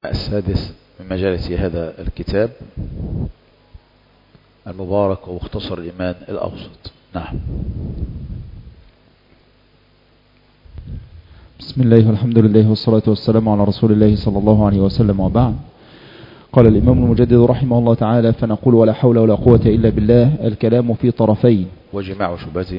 السادس من مجالس هذا الكتاب المبارك ومختصر الإيمان الأوسط. نعم. بسم الله والحمد لله والصلاة والسلام على رسول الله صلى الله عليه وسلم، وبعد. قال الإمام المجدد رحمه الله تعالى: فنقول ولا حول ولا قوة إلا بالله، الكلام في طرفين. وجماع شبهتهم.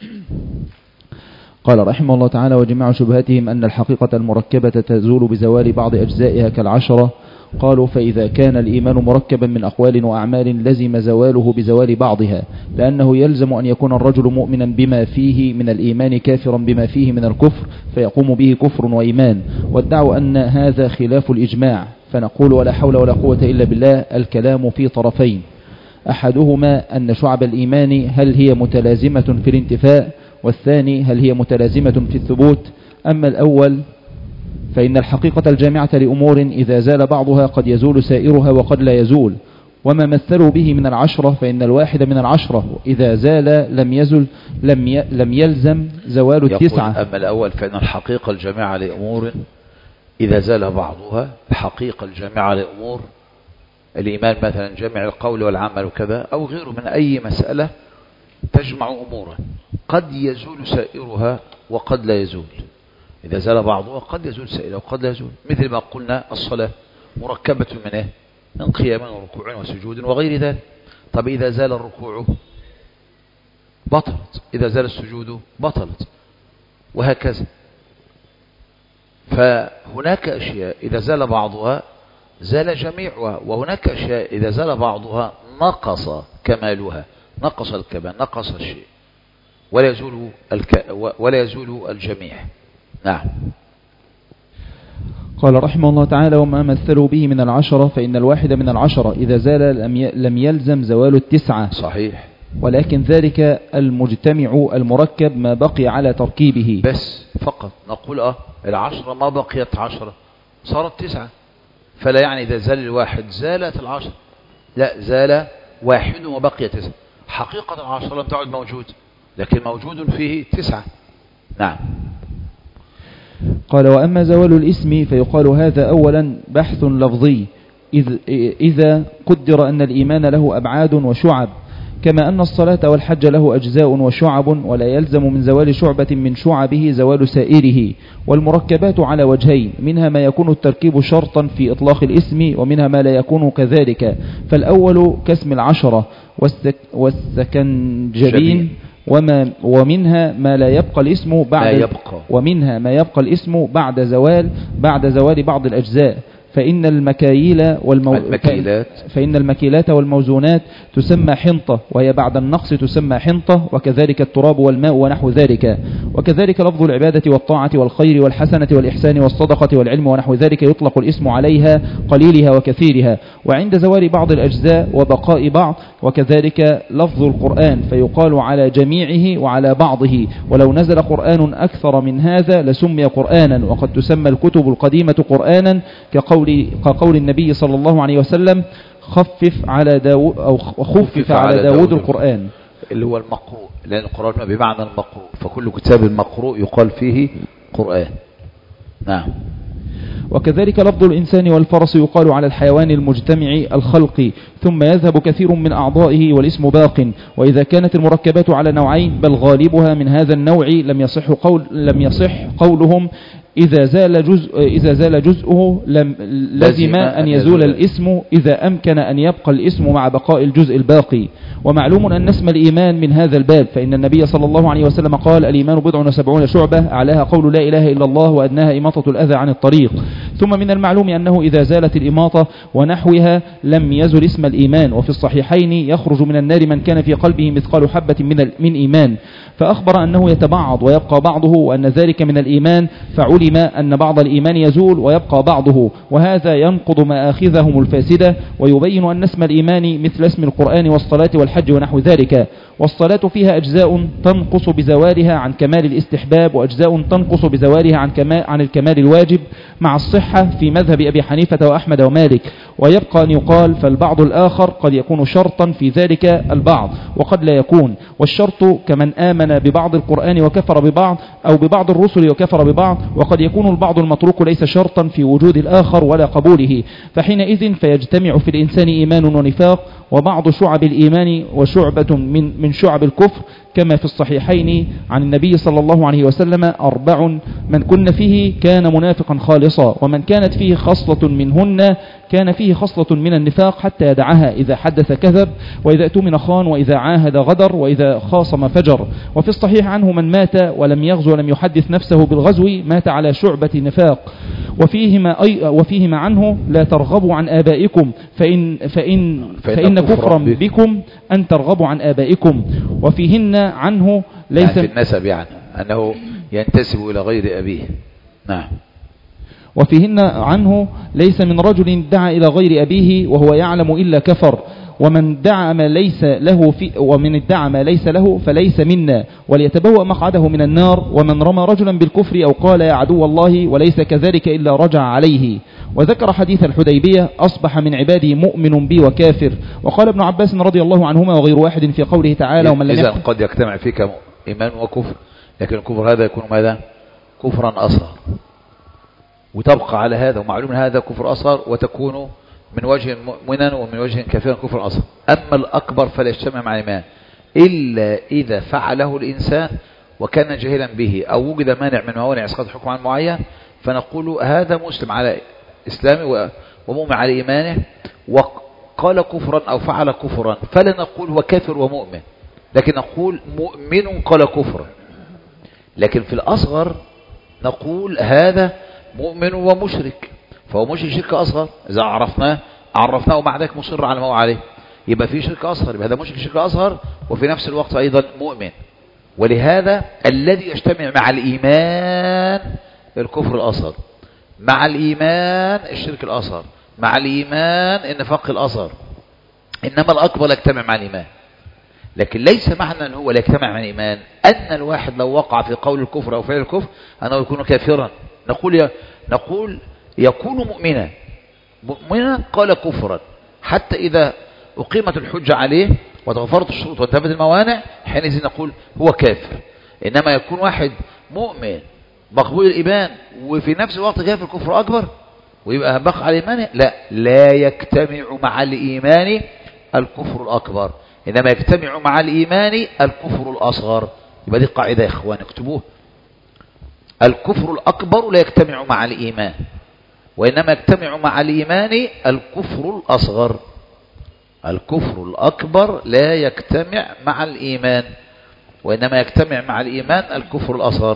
قال رحمه الله تعالى: وجماع شبهتهم أن الحقيقة المركبة تزول بزوال بعض أجزائها كالعشرة. قالوا: فإذا كان الإيمان مركبا من أقوال وأعمال لزم زواله بزوال بعضها، لأنه يلزم أن يكون الرجل مؤمنا بما فيه من الإيمان كافرا بما فيه من الكفر، فيقوم به كفر وإيمان، وادعوا أن هذا خلاف الإجماع. فنقول ولا حول ولا قوة إلا بالله، الكلام في طرفين. أحدهما أن شعب الإيمان هل هي متلازمة في الانتفاء، والثاني هل هي متلازمة في الثبوت. أما الأول فإن الحقيقة الجامعة لأمور إذا زال بعضها قد يزول سائرها وقد لا يزول. وما مثلوا به من العشرة فإن الواحد من العشرة إذا زال لم يزل لم يلزم زوال التسعة. أما الأول فإن الحقيقة الجامعة لأمور إذا زال بعضها، الحقيقة الجامعة لأمور الإيمان مثلا جامع القول والعمل وكذا، أو غيره من أي مسألة تجمع أمورا قد يزول سائرها وقد لا يزول. إذا زال بعضها قد يزول سائرها وقد لا يزول، مثل ما قلنا الصلاة مركبة من إيه؟ من قيام وركوع وسجود وغير ذلك. طب إذا زال الركوع بطلت، إذا زال السجود بطلت، وهكذا. فهناك أشياء إذا زال بعضها زال جميعها، وهناك أشياء إذا زال بعضها نقص كمالها، نقص الكمال، نقص الشيء، ولا يزول الجميع. نعم. قال رحمه الله تعالى: وما مثلوا به من العشرة فإن الواحد من العشرة إذا زال لم يلزم زوال التسعة. صحيح. ولكن ذلك المجتمع المركب ما بقي على تركيبه بس فقط. نقول العشرة ما بقيت عشرة، صارت تسعة، فلا يعني إذا زال الواحد زالت العشرة، لا، زال واحد وبقي تسعة. حقيقة العشرة لم تعد موجود، لكن موجود فيه تسعة. نعم. قال: وأما زوال الاسم فيقال هذا أولا بحث لفظي، إذا قدر أن الإيمان له أبعاد وشعب، كما أن الصلاة والحج له أجزاء وشعب، ولا يلزم من زوال شعبة من شعبه زوال سائره. والمركبات على وجهين، منها ما يكون التركيب شرطا في إطلاق الاسم، ومنها ما لا يكون كذلك. فالأول كاسم العشرة والسكنجبين، ومنها ما لا يبقى الاسم ومنها ما يبقى الاسم بعد زوال بعض الأجزاء. فإن المكيلات والموزونات تسمى حنطة، وهي بعد النقص تسمى حنطة، وكذلك التراب والماء ونحو ذلك. وكذلك لفظ العبادة والطاعة والخير والحسنة والإحسان والصدقة والعلم ونحو ذلك يطلق الاسم عليها قليلها وكثيرها، وعند زوال بعض الأجزاء وبقاء بعض. وكذلك لفظ القرآن فيقال على جميعه وعلى بعضه، ولو نزل قرآن أكثر من هذا لسمي قرآنا. وقد تسمى الكتب القديمة قرآنا كقول النبي صلى الله عليه وسلم: خفف على داود القرآن، اللي هو المقروء، لأن القرآن بمعنى المقروء، فكل كتاب المقروء يقال فيه قرآن. نعم. وكذلك لفظ الإنسان والفرس يقال على الحيوان المجتمع الخلقي، ثم يذهب كثير من أعضائه والاسم باق. وإذا كانت المركبات على نوعين بل غالبها من هذا النوع لم يصح قولهم إذا زال جزءه لزم أن يزول الاسم، إذا أمكن أن يبقى الاسم مع بقاء الجزء الباقي. ومعلوم أن اسم الإيمان من هذا الباب، فإن النبي صلى الله عليه وسلم قال: الإيمان 70 شعبة، أعلاها قول لا إله إلا الله، وأدناها إماطة الأذى عن الطريق. ثم من المعلوم أنه إذا زالت الإماطة ونحوها لم يزل اسم الإيمان. وفي الصحيحين: يخرج من النار من كان في قلبه مثقال حبة من إيمان. فأخبر أنه يتبعض ويبقى بعضه، وأن ذلك من الإيمان، فعلم أن بعض الإيمان يزول ويبقى بعضه، وهذا ينقض مآخذهم الفاسدة، ويبين أن اسم الإيمان مثل اسم القرآن والصلاة والحج ونحو ذلك. والصلاة فيها أجزاء تنقص بزوالها عن كمال الاستحباب، وأجزاء تنقص بزوالها عن الكمال الواجب، مع الصحة الصحة في مذهب أبي حنيفة وأحمد ومالك، ويبقى أن يقال فالبعض الآخر قد يكون شرطا في ذلك البعض وقد لا يكون، والشرط كمن آمن ببعض القرآن وكفر ببعض أو ببعض الرسل وكفر ببعض، وقد يكون البعض المتروك ليس شرطا في وجود الآخر ولا قبوله، فحينئذ فيجتمع في الإنسان إيمان ونفاق وبعض شعب الإيمان وشعبة من شعب الكفر، كما في الصحيحين عن النبي صلى الله عليه وسلم 4 من كن فيه كان منافقا خالصا، ومن كانت فيه خصلة منهن كان فيه خصلة من النفاق حتى يدعها، إذا حدث كذب، وإذا اؤتمن خان، وإذا عاهد غدر، وإذا خاصم فجر. وفي الصحيح عنه من مات ولم يغزو ولم يحدث نفسه بالغزو مات على شعبة نفاق. وفيهما عنه لا ترغبوا عن آبائكم فإن كفرا بكم أن ترغبوا عن آبائكم. وفيهن عنه ليس في النسب، يعني أنه ينتسب إلى غير أبيه. نعم. وفيهن عنه ليس من رجل دعا إلى غير أبيه وهو يعلم إلا كفر، ومن ادعى ما ليس له فليس منا، وليتبوأ مقعده من النار. ومن رمى رجلا بالكفر أو قال يا عدو الله وليس كذلك إلا رجع عليه. وذكر حديث الحديبية أصبح من عبادي مؤمن بي وكافر. وقال ابن عباس رضي الله عنهما وغير واحد في قوله تعالى ومن لم إذن قد يجتمع فيك إيمان وكفر، لكن الكفر هذا يكون ماذا؟ كفرا أصغر، وتبقى على هذا، ومعلوم هذا كفر أصغر، وتكون من وجه مؤمنا ومن وجه كافرا كفر أصغر. أما الأكبر فلا يجتمع مع الإيمان إلا إذا فعله الإنسان وكان جاهلا به، أو وجد مانع من موانع إسقاط حكم عن معين، فنقول هذا مسلم على إسلامه ومؤمن على إيمانه، وقال كفرا أو فعل كفرا، فلا نقول هو كافر ومؤمن، لكن نقول مؤمن قال كفرا. لكن في الأصغر نقول هذا مؤمن ومشرك، فهو مشرك شرك أصغر، إذا عرفناه ومع ذلك مصر على ما هو عليه، يبقى في شرك أصغر، يبقى هذا مشرك شرك أصغر وفي نفس الوقت أيضا مؤمن. ولهذا الذي يجتمع مع الإيمان الكفر الأصغر، مع الإيمان الشرك الأصغر، مع الإيمان النفاق الأصغر، إنما الأكبر لا يجتمع مع الإيمان. لكن ليس معنى أنه هو لا يجتمع مع الإيمان أن الواحد لو وقع في قول الكفر أو فعل الكفر أنه يكون كافرا. نقول يكون مؤمنا قال كفرا، حتى إذا أقيمت الحجة عليه وتغفرت الشروط وانتهت الموانع، حينئذ نقول هو كافر. إنما يكون واحد مؤمن مقبول الإيمان وفي نفس الوقت كافر كفر أكبر ويبقى بقى على إيمانه، لا يجتمع مع الإيمان الكفر الأكبر، إنما يجتمع مع الإيمان الكفر الأصغر. يبقى دي قاعدة يا إخوان اكتبوه، الكفر الأكبر لا يجتمع مع الإيمان، وإنما يجتمع مع الإيمان الكفر الأصغر. الكفر الأكبر لا يجتمع مع الإيمان، وإنما يجتمع مع الإيمان الكفر الأصغر.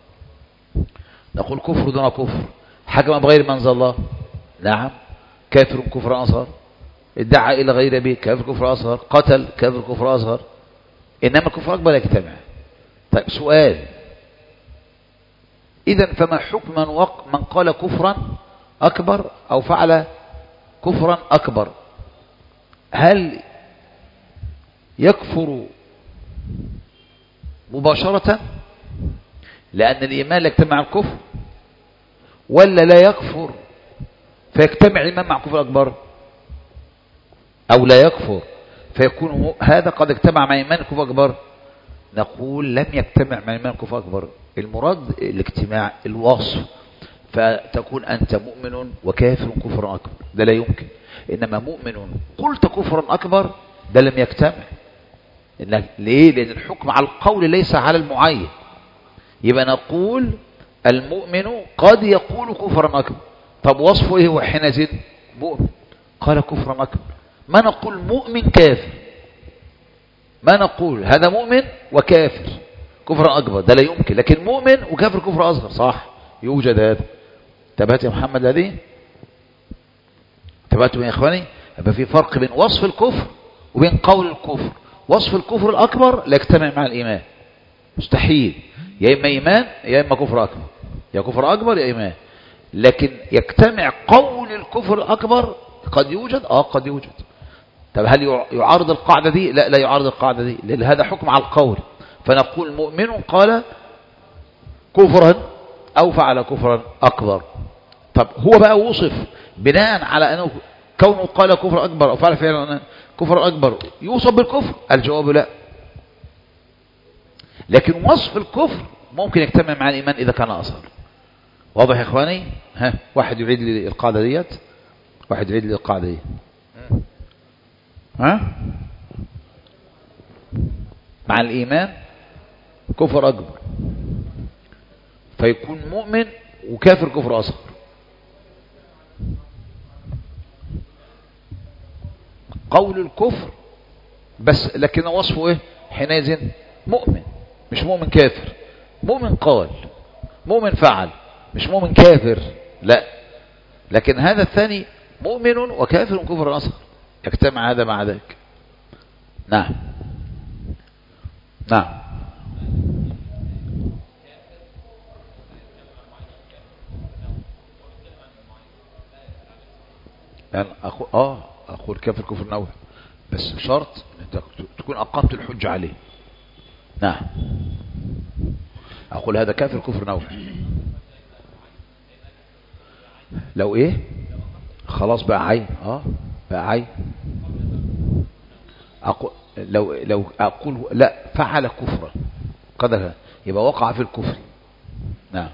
نقول كفر دون كفر، حكم بغير ما أنزل الله، نعم كافر كفر أصغر، ادعى إلى غير به كافر كفر أصغر، قتل كافر كفر أصغر، إنما الكفر أكبر لا يجتمع. طيب سؤال، إذن فما حكم من قال كفرا أكبر أو فعل كفرا أكبر؟ هل يكفر مباشرة لأن الإيمان لا يجتمع مع الكفر، ولا لا يكفر فيجتمع الإيمان مع كفر أكبر، أو لا يكفر فيكون هذا قد اجتمع مع إيمان كفر أكبر؟ نقول لم يجتمع مع إيمان كفر أكبر، المراد الاجتماع الوصف، فتكون أنت مؤمن وكافر كفر أكبر، ده لا يمكن. إنما مؤمن قلت كفرا أكبر ده لم يجتمع. ليه؟ لأن الحكم على القول ليس على المعين. يبقى نقول المؤمن قد يقول كفرا أكبر، طب وصفه إيه؟ وحينئذ مؤمن قال كفرا أكبر، ما نقول مؤمن كافر، ما نقول هذا مؤمن وكافر كفر أكبر، ده لا يمكن. لكن مؤمن وكافر كفر أصغر صح، يوجد هذا. تبعت يا محمد هذه؟ تبعتم يا إخواني؟ يبقى في فرق بين وصف الكفر وبين قول الكفر. وصف الكفر الأكبر لا يجتمع مع الإيمان، مستحيل، يا إما إيمان يا إما كفر أكبر، يا كفر أكبر يا إيمان. لكن يجتمع قول الكفر الأكبر قد يوجد، قد يوجد. طب هل يعارض القاعدة دي؟ لا يعارض القاعدة دي، لأن هذا حكم على القول. فنقول مؤمن قال كفرا أو فعل كفرا أكبر. طب هو بقى وصف بناء على أنه كونه قال كفر أكبر أو فعل فعلا كفر أكبر يوصف بالكفر؟ الجواب لا. لكن وصف الكفر ممكن يجتمع مع الإيمان إذا كان أصغر. واضح يا إخواني؟ ها، واحد يعيد لي القاعدة ديت، واحد يعيد لي القاعدة دي. ها، مع الإيمان كفر أكبر، فيكون مؤمن وكافر كفر أصغر. قول الكفر بس، لكن وصفه ايه حينئذ؟ مؤمن، مش مؤمن كافر. مؤمن قال، مؤمن فعل، مش مؤمن كافر، لا. لكن هذا الثاني مؤمن وكافر كفر أصغر، يجتمع هذا مع ذاك. نعم نعم. يعني أقول كافر كفر نوع، بس شرط أنت تكون أقمت الحجة عليه. نعم، أقول هذا كافر كفر نوع. لو إيه خلاص بقى عين، بقى عين. لو أقول لا فعل كفرا قدرها، يبقى وقع في الكفر. نعم.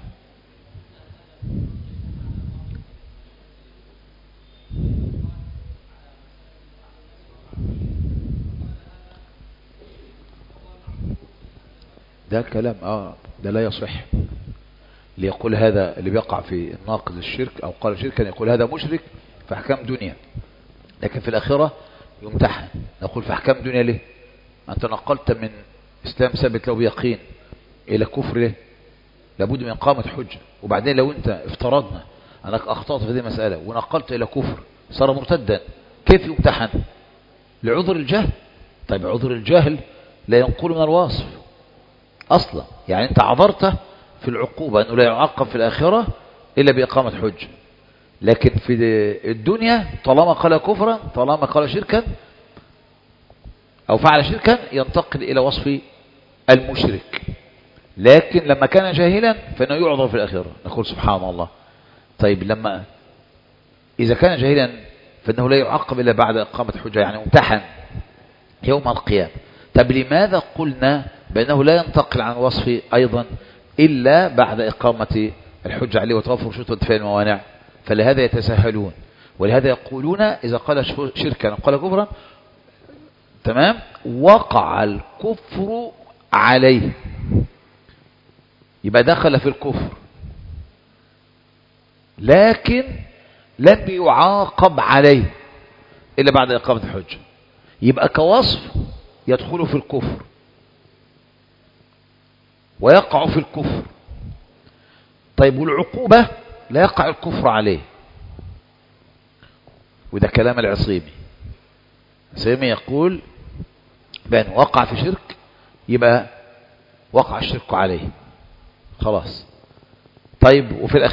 ده كلام ده لا يصح. ليقول هذا اللي بيقع في ناقض الشرك او قال شركا، يقول هذا مشرك في احكام دنيا، لكن في الاخره يمتحن. نقول في احكام دنيا ليه؟ انت نقلت من اسلام ثابت له بيقين الى كفر ليه؟ لابد من اقامه حجه. وبعدين لو انت افترضنا انك اخطات في هذه المساله ونقلت الى كفر صار مرتدا، كيف يمتحن؟ لعذر الجهل. طيب عذر الجهل لا ينقل من الواصف اصلا، يعني انت عذرته في العقوبة انه لا يعاقب في الاخرة الا باقامة حجة. لكن في الدنيا طالما قال كفرا، طالما قال شركا او فعل شركا، ينتقل الى وصف المشرك. لكن لما كان جاهلا فانه يعذر في الاخرة. نقول سبحان الله. طيب اذا كان جاهلا فانه لا يعاقب الا بعد اقامة حجة، يعني امتحن يوم القيامة. طب لماذا قلنا بأنه لا ينتقل عن وصف أيضا إلا بعد إقامة الحجة عليه وتوفر شروط وانتفاء الموانع؟ فلهذا يتساهلون، ولهذا يقولون إذا قال شركا قال كفرا تمام وقع الكفر عليه، يبقى دخل في الكفر لكن لم يعاقب عليه إلا بعد إقامة الحجة، يبقى كوصف يدخل في الكفر ويقع في الكفر. طيب والعقوبة لا يقع الكفر عليه، وده كلام العصيمي. العصيمي يقول بأن وقع في شرك يبقى وقع الشرك عليه خلاص. طيب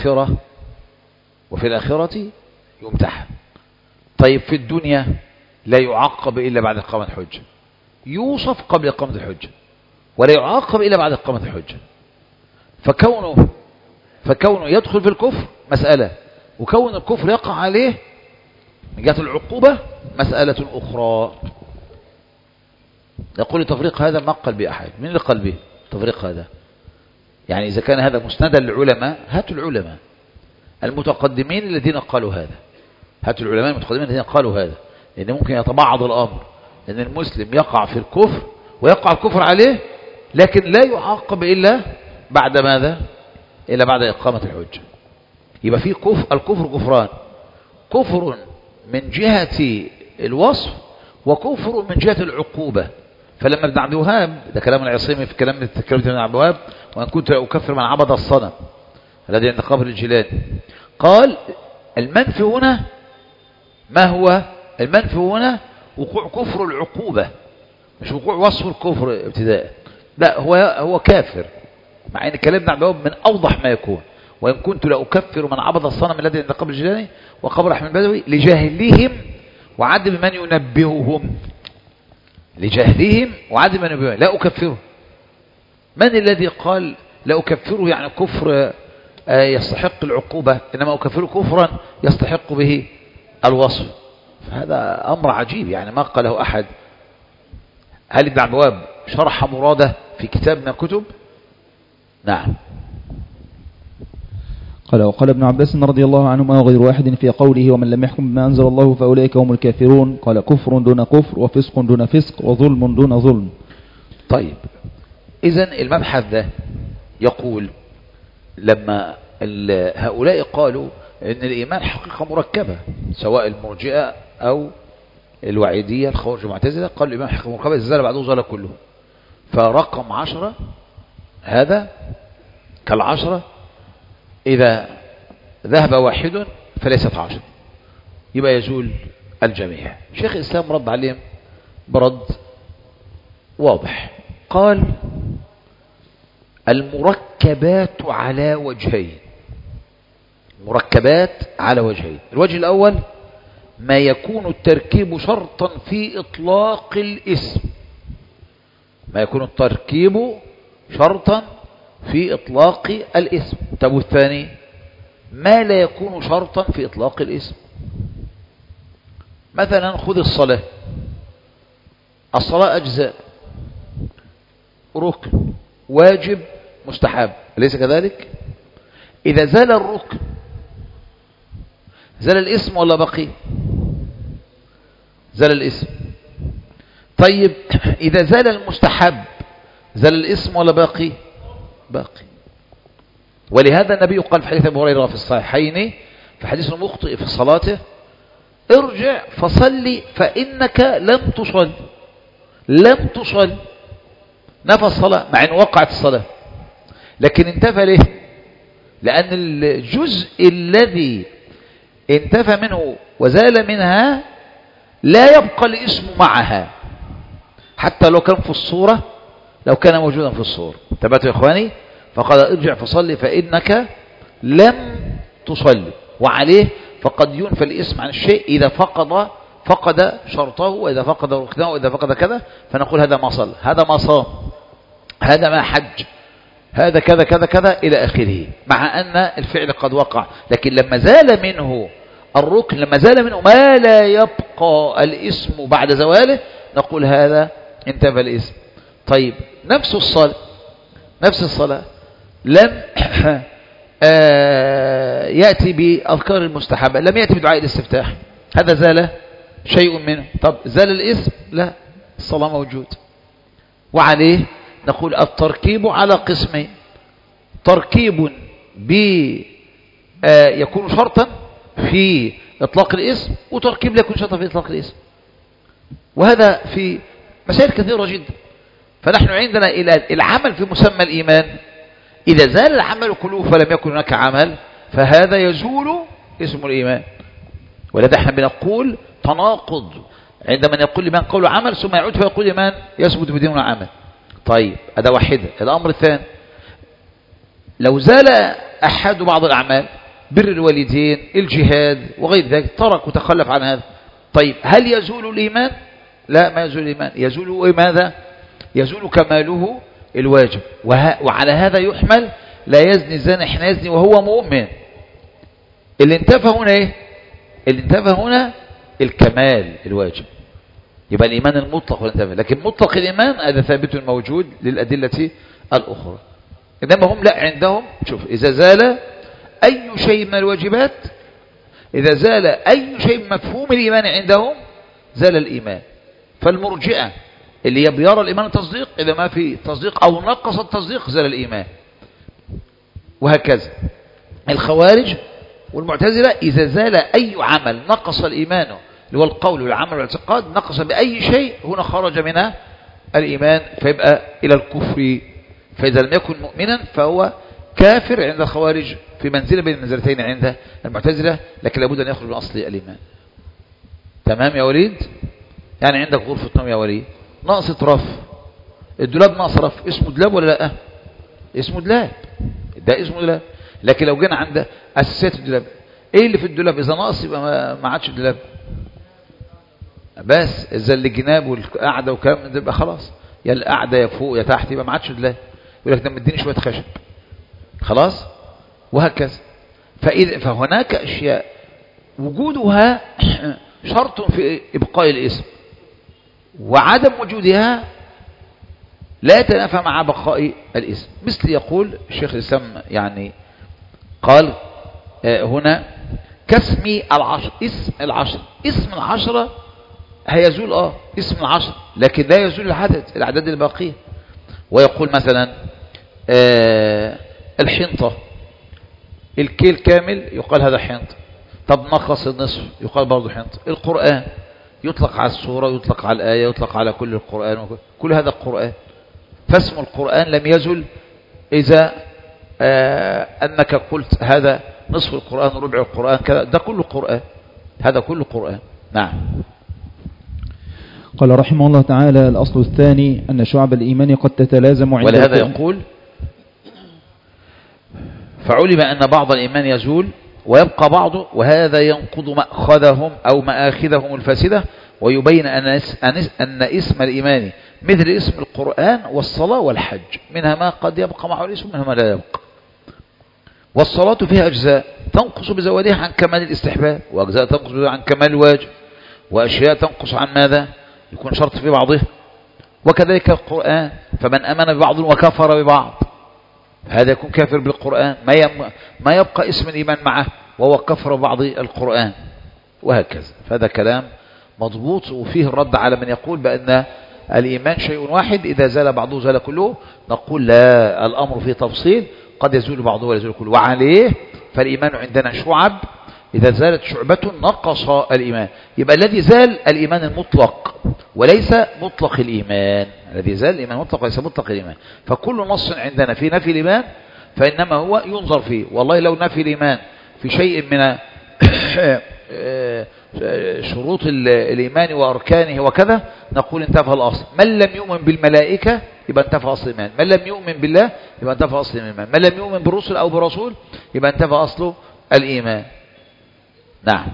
وفي الآخرة يمتحن. طيب في الدنيا لا يعاقب إلا بعد إقامة الحجة، يوصف قبل إقامة الحجة ولا يعاقب إلا بعد إقامة الحجة. فكونه يدخل في الكفر مسألة، وكون الكفر يقع عليه من جهة العقوبة مسألة أخرى. يقول تفريق هذا ما قال به أحد. من اللي قال به تفريق هذا؟ يعني إذا كان هذا مسندا للعلماء هاتوا العلماء المتقدمين الذين قالوا هذا، هاتوا العلماء المتقدمين الذين قالوا هذا، لأن ممكن يتبعض الأمر، لأن المسلم يقع في الكفر ويقع الكفر عليه لكن لا يعاقب إلا بعد ماذا؟ إلا بعد إقامة الحجة. يبقى في الكفر كفران، كفر من جهة الوصف وكفر من جهة العقوبة. فلما ابن عبد الوهاب، ده كلام العصيمي في كلام ابن عبد الوهاب، وأن كنت أكفر من عبد الصنم الذي عند قبر الجيلاني، قال المنفي هنا ما هو؟ المنفي هنا وقوع كفر العقوبة، مش وقوع وصف الكفر ابتداء. لا، هو كافر، مع ان كلام ابن عبد الوهاب من اوضح ما يكون. وان كنت لاكفر من عبد الصنم الذي عند قبر الجيلاني وقبر احمد البدوي لجهلهم وعدم من ينبههم، لجهلهم وعدم من ينبههم لا اكفره. من الذي قال لا اكفره يعني كفر يستحق العقوبة، إنما أكفر كفرا يستحق به الوصف. فهذا أمر عجيب يعني ما قاله أحد. هل ابن عبواب شرح مراده في كتاب من الكتب؟ نعم. قال وقال ابن عباس رضي الله عنهما وغير واحد في قوله ومن لم يحكم بما أنزل الله فأولئك هم الكافرون، قال كفر دون كفر وفسق دون فسق وظلم دون ظلم. طيب إذن المبحث ده يقول لما هؤلاء قالوا إن الإيمان حقيقة مركبة، سواء المرجئة أو الوعيدية الخوارج المعتزلة، قالوا الإيمان حقيقة مركبة إذا زال بعده زال كله. فرقم 10 هذا كالعشرة، إذا ذهب واحد فليست 10، يبقى يزول الجميع. شيخ الإسلام رد عليهم برد واضح، قال المركبات على وجهين. مركبات على وجهين. الوجه الأول ما يكون التركيب شرطا في إطلاق الاسم، ما يكون التركيب شرطا في إطلاق الاسم. طب والثاني ما لا يكون شرطا في إطلاق الاسم. مثلا خذ الصلاة، الصلاة أجزاء، ركن، واجب، مستحب، أليس كذلك؟ إذا زال الركن زال الاسم ولا بقي؟ زال الاسم. طيب إذا زال المستحب زال الاسم ولا باقي؟ باقي. ولهذا النبي قال في حديث أبي هريرة في الصحيحين في حديث المخطئ في صلاته ارجع فصلي فإنك لم تصل. لم تصل، نفى الصلاة مع أن وقعت الصلاة، لكن انتفى ليه؟ لأن الجزء الذي انتفى منه وزال منها لا يبقى الاسم معها حتى لو كان في الصورة، لو كان موجودا في الصورة. انتبهتوا يا إخواني؟ فقال ارجع فصلي فإنك لم تصلي، وعليه فقد ينفى الاسم عن الشيء إذا فقد شرطه، وإذا فقد ركنه، وإذا فقد كذا، فنقول هذا ما صلى، هذا ما صام، هذا ما حج، هذا كذا كذا كذا إلى آخره، مع أن الفعل قد وقع. لكن لما زال منه الركن، لما زال منه ما لا يبقى الاسم بعد زواله، نقول هذا انتفى الاسم. طيب نفس الصلاة، نفس الصلاة لم يأتي بأذكار المستحبة، لم يأتي بدعاء الاستفتاح، هذا زال شيء منه. طب زال الاسم؟ لا، الصلاة موجود. وعليه نقول التركيب على قسمين، تركيب يكون شرطا في إطلاق الاسم، وتركيب لا يكون شرطا في إطلاق الاسم، وهذا في مسائل كثيرة جدا. فنحن عندنا إلى العمل في مسمى الإيمان، إذا زال العمل كله فلم يكن هناك عمل فهذا يزول اسم الإيمان. ولذا احنا بنقول تناقض عندما يقول الإيمان قول عمل ثم يعود فيقول الإيمان يثبت بدون عمل. طيب هذا واحدة. الأمر الثاني لو زال أحد بعض الأعمال، بر الوالدين، الجهاد وغير ذلك، ترك وتخلف عن هذا، طيب هل يزول الإيمان؟ لا، ما يزول الإيمان. يزول ماذا؟ يزول كماله الواجب. وعلى هذا يحمل لا يزني الزاني حين يزني وهو مؤمن. اللي انتفى هنا ايه؟ اللي انتفى هنا الكمال الواجب، يبقى الإيمان المطلق والانتفى. لكن مطلق الإيمان هذا ثابت موجود للأدلة الأخرى. إنما هم لا، عندهم شوف إذا زال أي شيء من الواجبات، إذا زال أي شيء من مفهوم الإيمان عندهم زال الإيمان. فالمرجئة اللي يرى الإيمان تصديق، إذا ما في تصديق أو نقص التصديق زال الإيمان، وهكذا. الخوارج والمعتزلة إذا زال أي عمل نقص الإيمان، اللي هو القول والعمل والاعتقاد، نقص بأي شيء هنا خرج منها الإيمان فيبقى إلى الكفر. فإذا لم يكن مؤمنا فهو كافر عند الخوارج، في منزلة بين المنزلتين عند المعتزلة، لكن لابد أن يخرج من أصل الإيمان. تمام يا وليد؟ يعني عندك غرفة نوم يا وليد ناقصة رف، الدولاب ناقص رف، اسمه دولاب ولا لا؟ اسمه دولاب، ده اسمه دولاب. لكن لو جينا عند أساسيات الدولاب، ايه اللي في الدولاب إذا ناقص يبقى ما عادش دولاب، بس إذا اللي جناب والقعدة وكلام ده يبقى خلاص، يا القعدة يا فوق يا تحت، يبقى ما عادش دولاب. يقول لك ده مديني شوية خشب خلاص. وهكذا. فهناك أشياء وجودها شرط في إبقاء الاسم، وعدم وجودها لا يتنافى مع بقاء الاسم. مثل يقول الشيخ الإسلام يعني قال هنا كاسم العشر، اسم العشر، اسم العشرة هيزول اسم العشر، لكن لا يزول الأعداد الباقية. ويقول مثلا الحنطة، الكيل كامل يقال هذا حنطة، طب نقص النصف يقال برضو حنطة. القرآن يطلق على السورة، يطلق على الآية، يطلق على كل القرآن، كل هذا القرآن. فاسم القرآن لم يزل إذا أنك قلت هذا نصف القرآن، ربع القرآن، كذا، ده كله قرآن، هذا كله قرآن. نعم. قال رحمه الله تعالى: الأصل الثاني أن شعب الإيمان قد تتلازم عند ولهذا يقول فعلم أن بعض الإيمان يزول ويبقى بعضه، وهذا ينقض مأخذهم أو مآخذهم الفاسدة، ويبين أن اسم الإيمان مثل اسم القرآن والصلاة والحج، منها ما قد يبقى معه الاسم، منها ما لا يبقى. والصلاة فيها أجزاء تنقص بزوادها عن كمال الاستحباب، وأجزاء تنقص عن كمال الواجب، وأشياء تنقص عن ماذا يكون شرط في بعضها. وكذلك القرآن، فمن أمن ببعض وكفر ببعض هذا يكون كافر بالقرآن، ما يبقى اسم الإيمان معه وهو كفر بعض القرآن، وهكذا. فهذا كلام مضبوط، وفيه الرد على من يقول بأن الإيمان شيء واحد، إذا زال بعضه زال كله. نقول لا، الأمر فيه تفصيل، قد يزول بعضه ولا يزول كله. وعليه فالإيمان عندنا شعب، إذا زالت شعبة نقص الإيمان. يبقى الذي زال الإيمان المطلق وليس مطلق الإيمان، الذي زال الإيمان مطلق وليس مطلق الإيمان. فكل نص عندنا في نفي الإيمان فإنما هو ينظر فيه. والله لو نفي الإيمان في شيء من شروط الإيمان وأركانه وكذا، نقول انتفى الأصل. من لم يؤمن بالملائكة يبقى انتفى أصل الإيمان، من لم يؤمن بالله يبقى انتفى أصل الإيمان، من لم يؤمن بالرسل أو برسول يبقى انتفى أصل الإيمان. نعم.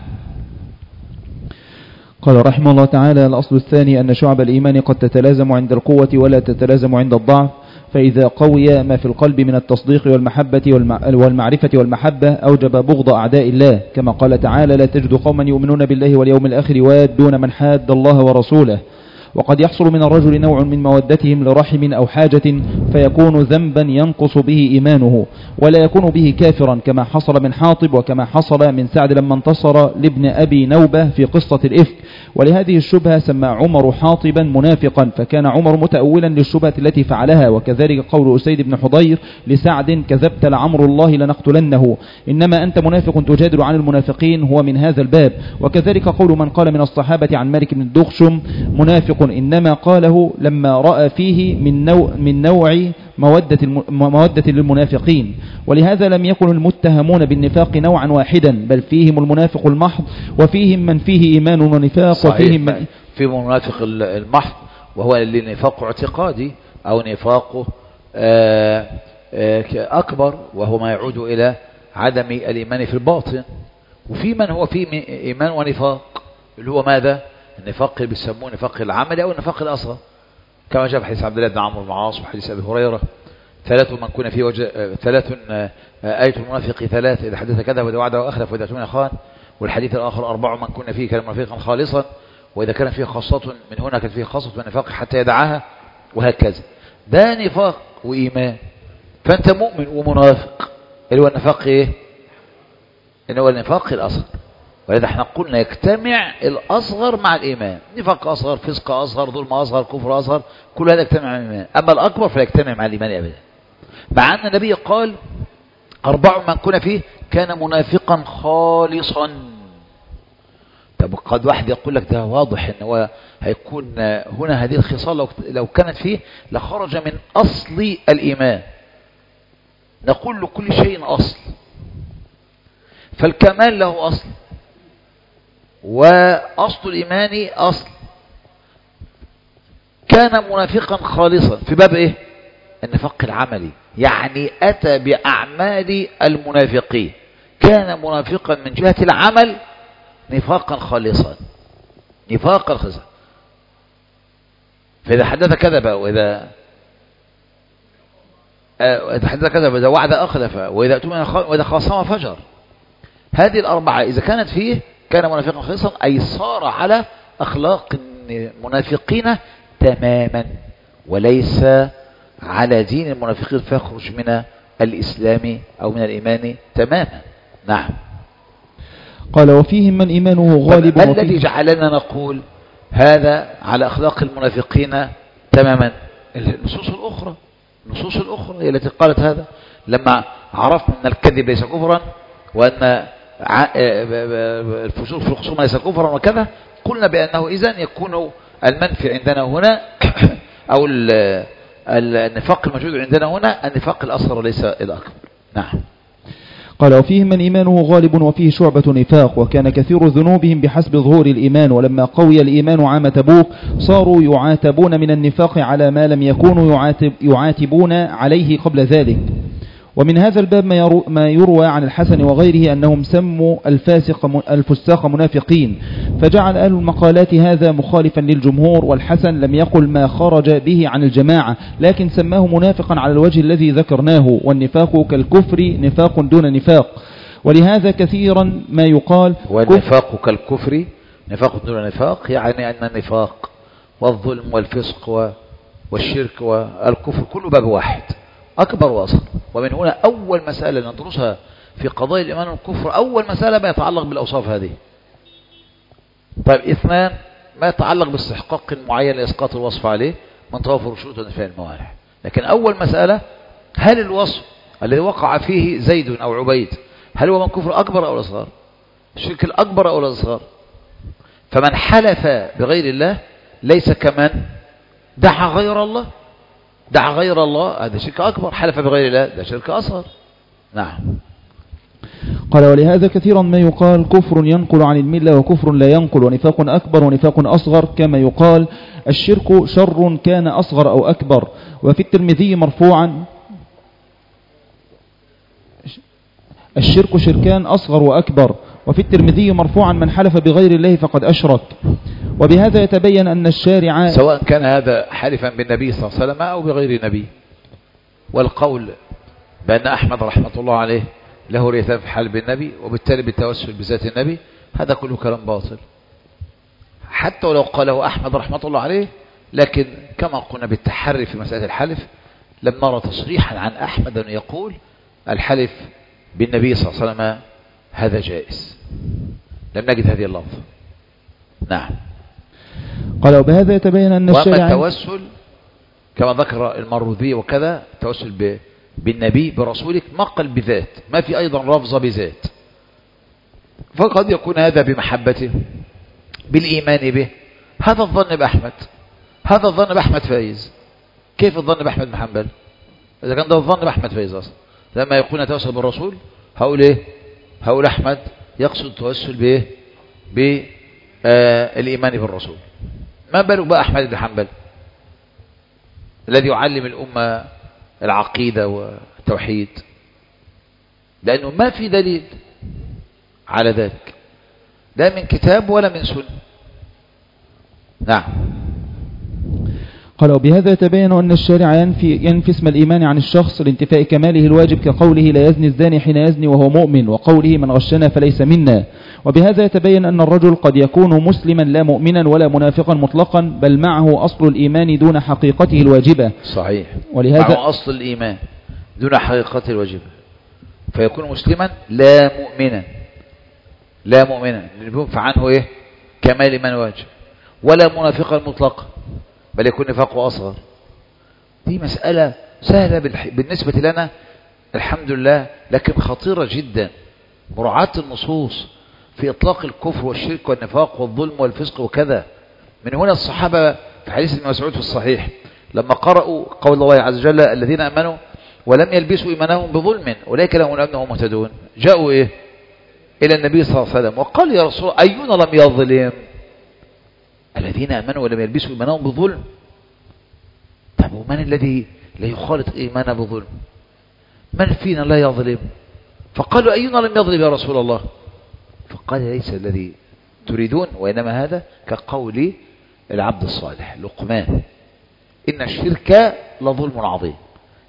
قال رحمه الله تعالى: الأصل الثاني أن شعب الإيمان قد تتلازم عند القوة ولا تتلازم عند الضعف. فإذا قوي ما في القلب من التصديق والمحبة والمعرفة والمحبة أوجب بغض أعداء الله، كما قال تعالى: لا تجد قوما يؤمنون بالله واليوم الآخر وادون من حاد الله ورسوله. وقد يحصل من الرجل نوع من مودتهم لرحم أو حاجة فيكون ذنبا ينقص به إيمانه، ولا يكون به كافرا، كما حصل من حاطب وكما حصل من سعد لما انتصر لابن أبي نوبة في قصة الإفك. ولهذه الشبهة سمى عمر حاطبا منافقا، فكان عمر متأولا للشبهة التي فعلها. وكذلك قول أسيد بن حضير لسعد: كذبت لعمر الله لنقتلنه، إنما أنت منافق تجادل عن المنافقين، هو من هذا الباب. وكذلك قول من قال من الصحابة عن مالك بن الدخشم منافق، إنما قاله لما رأى فيه من نوع مودة للمنافقين. ولهذا لم يكن المتهمون بالنفاق نوعا واحدا، بل فيهم المنافق المحض وفيهم من فيه إيمان ونفاق، وفيهم من في منافق المحض وهو اللي نفاق اعتقادي أو نفاقه أكبر، وهو ما يعود إلى عدم الإيمان في الباطن. وفي من هو فيه إيمان ونفاق، اللي هو ماذا؟ النفاق اللي بيسموه نفاق العمل أو النفاق الأصغر، كما جاء في حديث عبد الله بن عمرو بن العاص وحديث أبي هريرة: ثلاث من كنا فيه آية المنافق ثلاث: إذا حدث كذب وإذا وعد وأخلف وإذا اؤتمن خان. والحديث الآخر: أربع من كنا فيه كان منافقا خالصا، وإذا كان فيه خاصة من هنا كانت فيه خاصة من النفاق حتى يدعاها، وهكذا. ده نفاق وإيمان. فأنت مؤمن ومنافق، اللي هو النفاق إيه؟ اللي هو النفاق الأصغر. ولذا احنا قلنا يجتمع الأصغر مع الإيمان، نفاق أصغر، فسق أصغر، ظلم أصغر، كفر أصغر، كل هذا يجتمع مع الإيمان. أما الأكبر فلا يجتمع مع الإيمان أبدا. مع أن النبي قال: أربع من كنا فيه كان منافقا خالصا. طب قد واحد يقول لك ده واضح ان هو هيكون هنا هذه الخصال لو كانت فيه لخرج من أصل الإيمان. نقول لكل شيء أصل، فالكمال له أصل، وأصل الإيمان أصل. كان منافقا خالصا في باب إيه؟ النفاق العملي، يعني أتى بأعمال المنافقين. كان منافقا من جهة العمل نفاقا خالصا، نفاقا خالصا. فإذا حدث كذب، وإذا تحدث كذا، إذا وعد أخلف، وإذا خاصم فجر. هذه الأربعة إذا كانت فيه كان منافقا خالصا، أي صار على أخلاق المنافقين تماما، وليس على دين المنافقين فيخرج من الإسلام أو من الإيمان تماما. نعم. قال وفيهم من إيمانه غالب. ما الذي جعلنا نقول هذا على أخلاق المنافقين تماما؟ النصوص الأخرى هي التي قالت هذا. لما عرفنا أن الكذب ليس كفرا، وأن الفجور في الخصومة ليس كفرا وكذا، قلنا بأنه إذن يكون المنفي عندنا هنا أو النفاق الموجود عندنا هنا النفاق الأصغر ليس الأكبر. نعم. قال وفيهم من إيمانه غالب وفيه شعبة نفاق، وكان كثير ذنوبهم بحسب ظهور الإيمان، ولما قوي الإيمان عام تبوك صاروا يعاتبون من النفاق على ما لم يكونوا يعاتبون عليه قبل ذلك. ومن هذا الباب ما يروى عن الحسن وغيره أنهم سموا الفساق منافقين، فجعل أهل المقالات هذا مخالفا للجمهور، والحسن لم يقل ما خرج به عن الجماعة، لكن سماه منافقا على الوجه الذي ذكرناه، والنفاق كالكفر نفاق دون نفاق. ولهذا كثيرا ما يقال والنفاق كالكفر نفاق دون نفاق، يعني أن النفاق والظلم والفسق والشرك والكفر كله باب واحد، أكبر وأصغر. ومن هنا أول مسألة ندرسها في قضايا الإيمان والكفر، أول مسألة ما يتعلق بالأوصاف هذه. طيب، اثنان ما يتعلق باستحقاق معين لإسقاط الوصف عليه من توافر شروط ونفاء الموانع. لكن أول مسألة، هل الوصف الذي وقع فيه زيد أو عبيد هل هو من كفر أكبر أو الأصغر؟ الشرك الأكبر أو الأصغر؟ فمن حلف بغير الله ليس كمن دعا غير الله. دعا غير الله هذا شرك أكبر، حلف بغير الله ده شرك أصغر. نعم. قال ولهذا كثيرا ما يقال كفر ينقل عن الملة وكفر لا ينقل، ونفاق أكبر ونفاق أصغر، كما يقال الشرك شر كان أصغر أو أكبر. وفي الترمذي مرفوعا الشرك شركان أصغر وأكبر. وفي الترمذي مرفوعا من حلف بغير الله فقد أشرك. وبهذا يتبين أن الشارع سواء كان هذا حلفا بالنبي صلى الله عليه وسلم أو بغير نبي. والقول بأن أحمد رحمة الله عليه له ريثان في حلف بالنبي، وبالتالي بالتوسل بذات النبي، هذا كله كلام باطل حتى ولو قاله أحمد رحمة الله عليه. لكن كما قلنا بالتحري في مسألة الحلف، لم نرى تصريحا عن أحمد أن يقول الحلف بالنبي صلى الله عليه وسلم هذا جائز، لم نجد هذه اللفظة. نعم. قال وبهذا يتبين أن الشارع وأما التوسل كما ذكر المروذي وكذا، التوسل بالنبي برسولك ما قل بذات، ما في أيضا لفظة بذات، فقد يكون هذا بمحبته بالإيمان به. هذا الظن بأحمد، هذا الظن بأحمد فايز. كيف الظن بأحمد بن حنبل إذا كان ده الظن بأحمد فايز أصلا؟ لما يقول نتوسل بالرسول هقول إيه؟ هقول أحمد يقصد التوسل بإيه؟ بالإيمان بالرسول. ما بالك بقى أحمد بن حنبل الذي يعلم الأمة العقيدة والتوحيد، لأنه ما في دليل على ذلك لا من كتاب ولا من سنة. نعم. قال وبهذا يتبين أن الشارع ينفي اسم الإيمان عن الشخص لانتفاء كماله الواجب، كقوله لا يزني الزاني حين يزني وهو مؤمن، وقوله من غشنا فليس منا. وبهذا يتبين أن الرجل قد يكون مسلما لا مؤمنا ولا منافقا مطلقا، بل معه أصل الإيمان دون حقيقته الواجبة. صحيح. ولهذا معه أصل الإيمان دون حقيقته الواجبة، فيكون مسلما لا مؤمنا، لا مؤمنا ينفع عنه إيه؟ كمال الإيمان واجب، ولا منافقا مطلقا بل يكون نفاقه أصغر. دي مسألة سهلة بالنسبة لنا الحمد لله، لكن خطيرة جدا. مراعاة النصوص في إطلاق الكفر والشرك والنفاق والظلم والفسق وكذا. من هنا الصحابة في حديث ابن مسعود في الصحيح لما قرأوا قول الله عز وجل الذين آمنوا ولم يلبسوا إيمانهم بظلم أولئك لهم الأمن وهم مهتدون، جاءوا إيه؟ إلى النبي صلى الله عليه وسلم وقال يا رسول الله أينا لم يظلم؟ الذين آمنوا ولم يلبسوا إيمانهم بظلم. طب ومن الذي لا يخالط إيمانه بظلم؟ من فينا لا يظلم؟ فقالوا أينا لم يظلم يا رسول الله؟ فقال ليس الذي تريدون، وإنما هذا كقول العبد الصالح لقمان إن الشرك لظلم عظيم.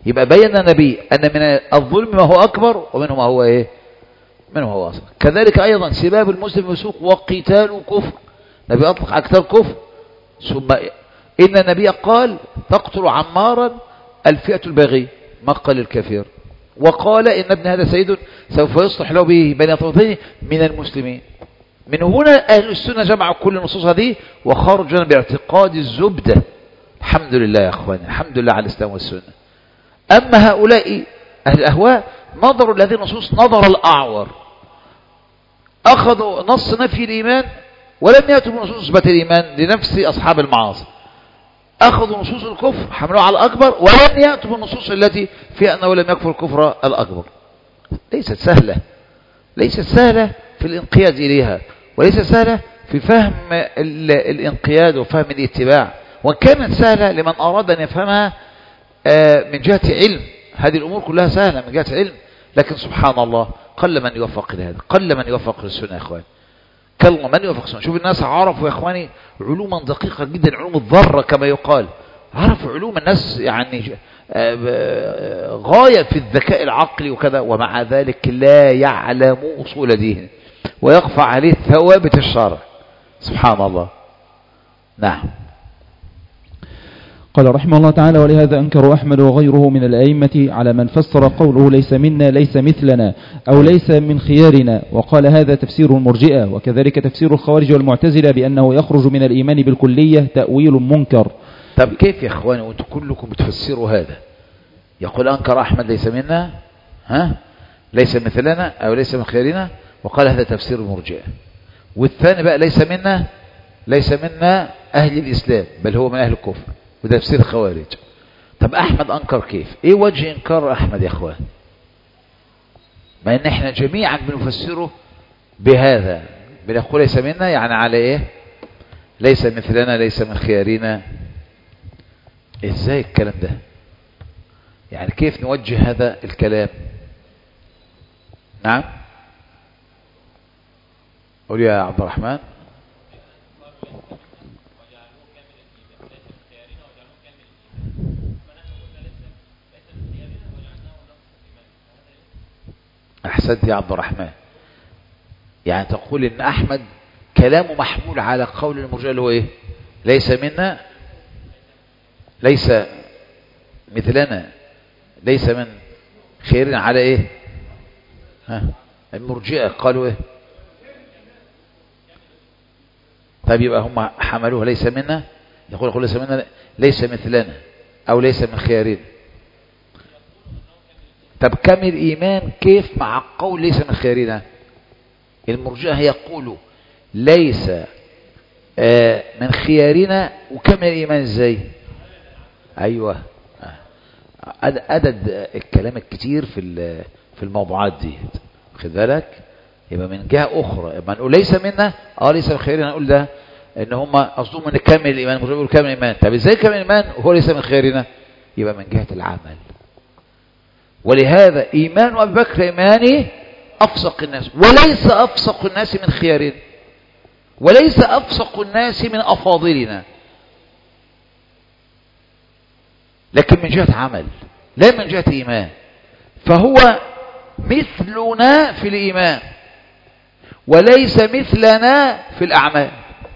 يبقى بين النبي أن من الظلم ما هو أكبر ومنه ما هو إيه؟ منه هو أصغر. كذلك أيضا سباب المسلم فسوق وقتال كفر، النبي أطلق على قتال كفر. ثم إن النبي قال تقتل عمارا الفئة الباغية ما قال الكافر، وقال إن ابن هذا سيد سوف يصلح له به بين طرفين من المسلمين. من هنا أهل السنة جمعوا كل النصوص هذه وخرجوا باعتقاد الزبدة. الحمد لله يا أخواني، الحمد لله على الإسلام والسنة. أما هؤلاء أهل الأهواء نظروا لهذه النصوص نظر الأعور، أخذوا نص نفي الإيمان ولم يأتوا بنصوص إثبات الإيمان لنفس أصحاب المعاصي، أخذوا نصوص الكفر حملوها على الأكبر ولم يأتوا بالنصوص التي فيها أنه لم يكفر الكفر الأكبر. ليست سهلة، ليست سهلة في الانقياد إليها، وليست سهلة في فهم الانقياد وفهم الاتباع، وكانت سهلة لمن أراد أن يفهمها من جهة علم. هذه الأمور كلها سهلة من جهة علم، لكن سبحان الله قل من يوفق لهذا، قل من يوفق للسنة يا إخوان، قل من يوفق للسنة. شوف الناس عرفوا يا إخواني علوما دقيقة جدا، علوم الذرة كما يقال، عرفوا علوم الناس يعني غاية في الذكاء العقلي وكذا، ومع ذلك لا يعلم أصول دينه ويخفى عليه ثوابت الشرع. سبحان الله. نعم. قال رحمه الله تعالى: ولهذا أنكر أحمد وغيره من الأئمة على من فسر قوله ليس منا ليس مثلنا أو ليس من خيارنا، وقال هذا تفسير المرجئة، وكذلك تفسير الخوارج والمعتزلة بأنه يخرج من الإيمان بالكلية تأويل منكر. طب كيف يا إخواني وأنتم كلكم بتفسروا هذا؟ يقول أنكر أحمد ليس منا ليس مثلنا أو ليس من خيارنا، وقال هذا تفسير المرجئة. والثاني بقى ليس منا أهل الإسلام بل هو من أهل الكفر، وده تفسير الخوارج. طب أحمد أنكر كيف؟ إيه وجه إنكار أحمد يا أخوان؟ ما إن إحنا جميعا بنفسره بهذا، بنقول ليس منا يعني على إيه؟ ليس مثلنا ليس من خيارنا. إزاي الكلام ده؟ يعني كيف نوجه هذا الكلام؟ نعم، قول يا عبد الرحمن. أحسنت يا عبد الرحمن. يعني تقول إن أحمد كلامه محمول على قول المرجئة اللي هو إيه؟ ليس منا ليس مثلنا ليس من خيرنا على إيه؟ المرجئة قالوا إيه؟ طيب يبقى هم حملوها ليس منا، يقول ليس منا ليس مثلنا أو ليس من خيارنا. طب كامل إيمان كيف مع قول ليس من خيارنا؟ المرجئة يقولوا ليس من خيارنا، وكامل الإيمان إزاي؟ أيوة، عدد الكلام الكتير في الموضوعات دي، خد بالك. يبقى من جهة أخرى لما نقول ليس منا ليس من خيارنا، نقول ده إن هم قصدهم إن كامل الإيمان، المرجئة يقولوا كامل الإيمان. طب إزاي كامل الإيمان وهو ليس من خيارنا؟ يبقى من جهة العمل. ولهذا إيمان أبي بكر إيماني أفسق الناس، وليس أفسق الناس من خيارنا، وليس أفسق الناس من أفاضلنا، لكن من جهة عمل لا من جهة إيمان. فهو مثلنا في الإيمان وليس مثلنا في الأعمال.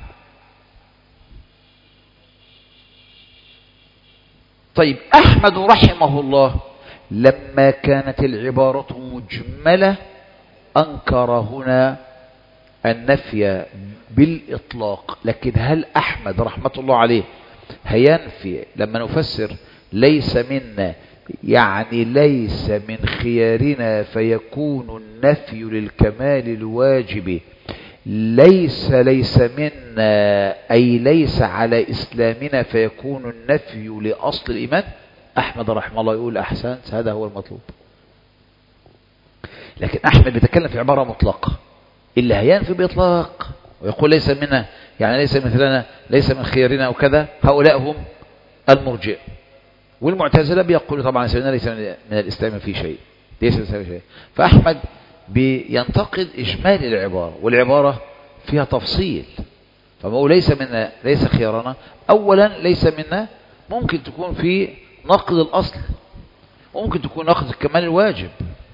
طيب أحمد رحمه الله لما كانت العبارة مجملة أنكر هنا النفي بالإطلاق، لكن هل أحمد رحمة الله عليه هينفي لما نفسر ليس منا يعني ليس من خيارنا فيكون النفي للكمال الواجب، ليس منا أي ليس على إسلامنا فيكون النفي لأصل الإيمان؟ أحمد رحمه الله يقول أحسنت، هذا هو المطلوب. لكن أحمد بيتكلم في عبارة مطلقة، اللي هينفي بإطلاق ويقول ليس منا يعني ليس مثلنا ليس من خيارنا وكذا، هؤلاء هم المرجئة. والمعتزلة بيقولوا طبعا سيدنا ليس من الإسلام في شيء، ليس من الإسلام في شيء. فأحمد بينتقد إجمال العبارة، والعبارة فيها تفصيل. فما هو ليس منا ليس خيارنا، أولا ليس منا ممكن تكون في نقد الأصل، وممكن تكون أخذ كمال الواجب،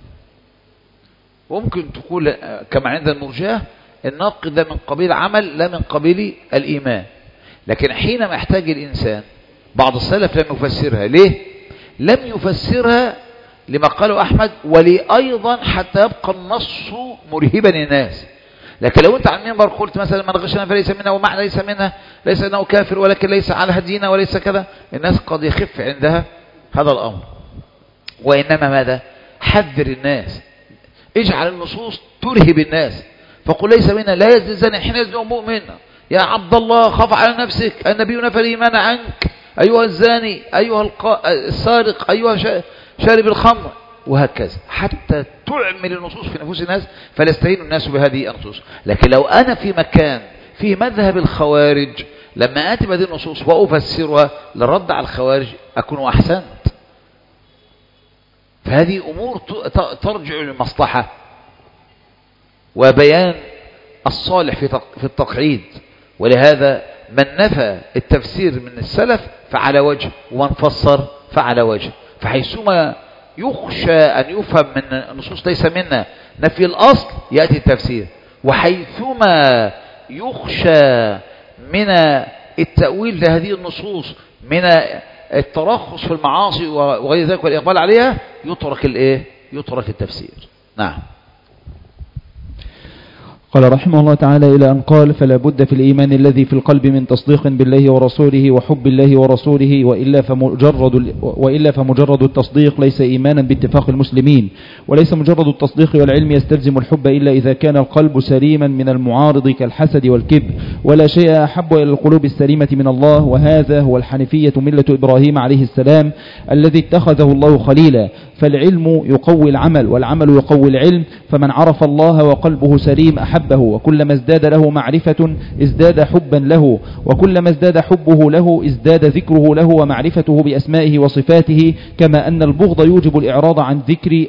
وممكن تكون كما عند المرجئة الناقض ده من قبيل عمل لا من قبيل الإيمان. لكن حينما يحتاج الإنسان، بعض السلف لم يفسرها. ليه؟ لم يفسرها لما قاله أحمد، ولي أيضا حتى يبقى النص مرهبا للناس. لكن لو أنت عن منبر قلت مثلا من غشنا فليس منا، ومعنى ليس منها ليس أنه كافر، ولكن ليس على هدينا وليس كذا، الناس قد يخف عندها هذا الأمر. وإنما ماذا؟ حذر الناس، اجعل النصوص ترهب الناس، فقل ليس منا لا يزني الزاني حين يزني مؤمنا، يا عبد الله خف على نفسك، النبي نفى الإيمان عنك، أيها الزاني، أيها السارق، أيها شارب الخمر، وهكذا، حتى تعمل النصوص في نفوس الناس فلا يستهين الناس بهذه النصوص. لكن لو أنا في مكان فيه مذهب الخوارج، لما آتي بهذه النصوص وأفسرها للرد على الخوارج أكون أحسنت. فهذه أمور ترجع للمصلحة وبيان الصالح في التقعيد. ولهذا من نفى التفسير من السلف فعلى وجه، ومن فسر فعلى وجه. فحيثما يخشى أن يفهم من النصوص ليس منا نفي الأصل يأتي التفسير، وحيثما يخشى من التأويل لهذه النصوص من الترخص في المعاصي وغير ذلك والإقبال عليها يترك التفسير. نعم. قال رحمه الله تعالى إلى أن قال: فلا بد في الإيمان الذي في القلب من تصديق بالله ورسوله وحب الله ورسوله، وإلا فمجرد التصديق ليس إيمانا باتفاق المسلمين. وليس مجرد التصديق والعلم يستلزم الحب إلا إذا كان القلب سليما من المعارض كالحسد والكبر. ولا شيء أحب إلى القلوب السليمة من الله، وهذا هو الحنيفية ملة إبراهيم عليه السلام الذي اتخذه الله خليلا. فالعلم يقوي العمل، والعمل يقوي العلم، فمن عرف الله وقلبه سليم أحبه، وكلما ازداد له معرفة ازداد حبا له، وكلما ازداد حبه له ازداد ذكره له ومعرفته بأسمائه وصفاته، كما أن البغض يوجب الإعراض عن ذكر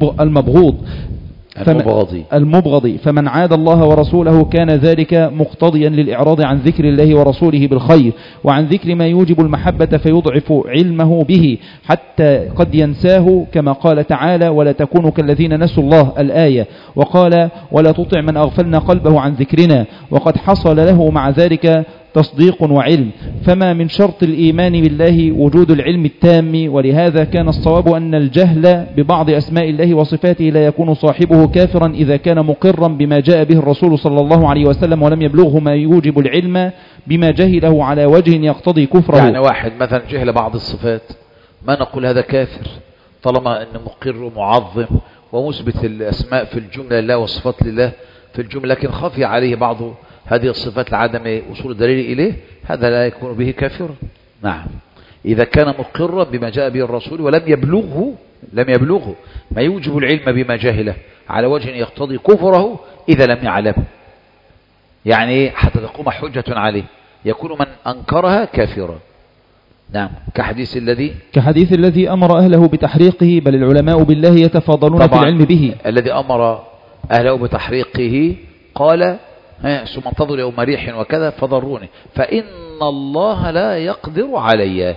المبغض. فمن عاد الله ورسوله كان ذلك مقتضيا للإعراض عن ذكر الله ورسوله بالخير، وعن ذكر ما يوجب المحبة فيضعف علمه به حتى قد ينساه، كما قال تعالى: ولا تكونوا كالذين نسوا الله الآية. وقال: ولا تطع من أغفلنا قلبه عن ذكرنا. وقد حصل له مع ذلك تصديق وعلم. فما من شرط الإيمان بالله وجود العلم التام، ولهذا كان الصواب أن الجهل ببعض أسماء الله وصفاته لا يكون صاحبه كافرا إذا كان مقرا بما جاء به الرسول صلى الله عليه وسلم، ولم يبلغه ما يوجب العلم بما جهله على وجه يقتضي كفره. يعني واحد مثلا جهل بعض الصفات، ما نقول هذا كافر طالما أنه مقر ومعظم ومثبت الأسماء في الجملة لله والصفات لله في الجملة، لكن خفي عليه بعض هذه الصفات لعدم وصول الدليل إليه، هذا لا يكون به كافرا. نعم، إذا كان مقرا بما جاء به الرسول ولم يبلغه ما يوجب العلم بما جهله على وجه يقتضي كفره إذا لم يعلم، يعني حتى تقوم حجة عليه يكون من أنكرها كافرا. نعم، كحديث الذي أمر أهله بتحريقه، بل العلماء بالله يتفاضلون في العلم به. الذي أمر أهله بتحريقه قال: ثم انتظروا يوم ريح وكذا فضروني فإن الله لا يقدر علي.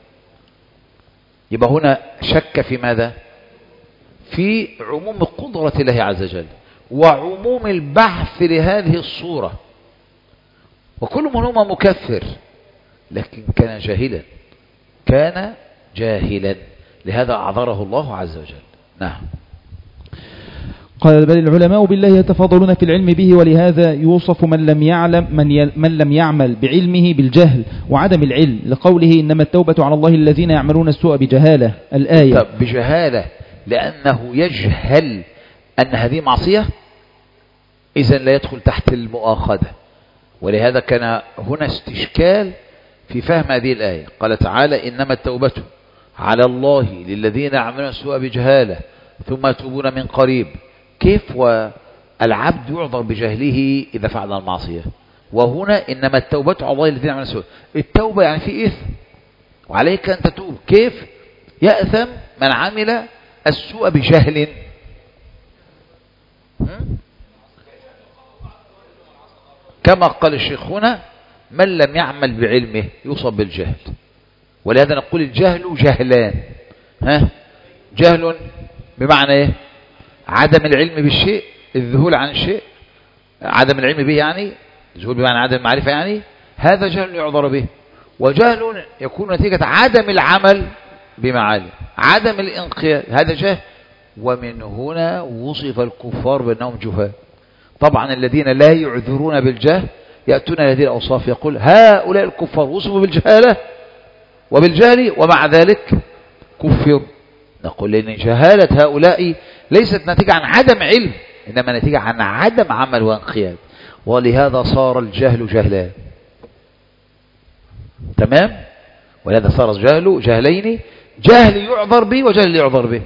يبقى هنا شك في ماذا؟ في عموم قدرة الله عز وجل وعموم البعث لهذه الصورة، وكل منهما مكفر، لكن كان جاهلا لهذا أعذره الله عز وجل. نعم. قال: بل العلماء بالله يتفاضلون في العلم به، ولهذا يوصف من لم يعمل بعلمه بالجهل وعدم العلم، لقوله: إنما التوبة على الله الذين يعملون السوء بجهالة الآية. بجهالة لأنه يجهل أن هذه معصية، إذن لا يدخل تحت المؤاخذة. ولهذا كان هنا استشكال في فهم هذه الآية. قال تعالى: إنما التوبة على الله للذين يعملون السوء بجهالة ثم يتوبون من قريب. كيف والعبد يعذر بجهله إذا فعل المعصية؟ وهنا إنما التوبة على الله الذين يعملون السوء، التوبة يعني في إثم وعليك أن تتوب. كيف يأثم من عمل السوء بجهل؟ كما قال الشيخ هنا: من لم يعمل بعلمه يصاب بالجهل. ولهذا نقول الجهل جهلان، جهل بمعنى ايه؟ عدم العلم بالشيء، الذهول عن الشيء، عدم العلم به يعني، الذهول بمعنى عدم المعرفة يعني، هذا جهل يعذر به. وجهل يكون نتيجة عدم العمل بما علم، عدم الانقياد، هذا جهل. ومن هنا وصف الكفار بأنهم جهال. طبعا الذين لا يعذرون بالجهل يأتون هذه الأوصاف، يقول هؤلاء الكفار وصفوا بالجهالة وبالجهل ومع ذلك كفروا. نقول لأن جهالة هؤلاء ليست نتيجة عن عدم علم، إنما نتيجة عن عدم عمل وانقياد، ولهذا صار الجهل جهلان. تمام؟ ولهذا صار الجهل جهلين، جهل يعذر به وجهل يعذر به.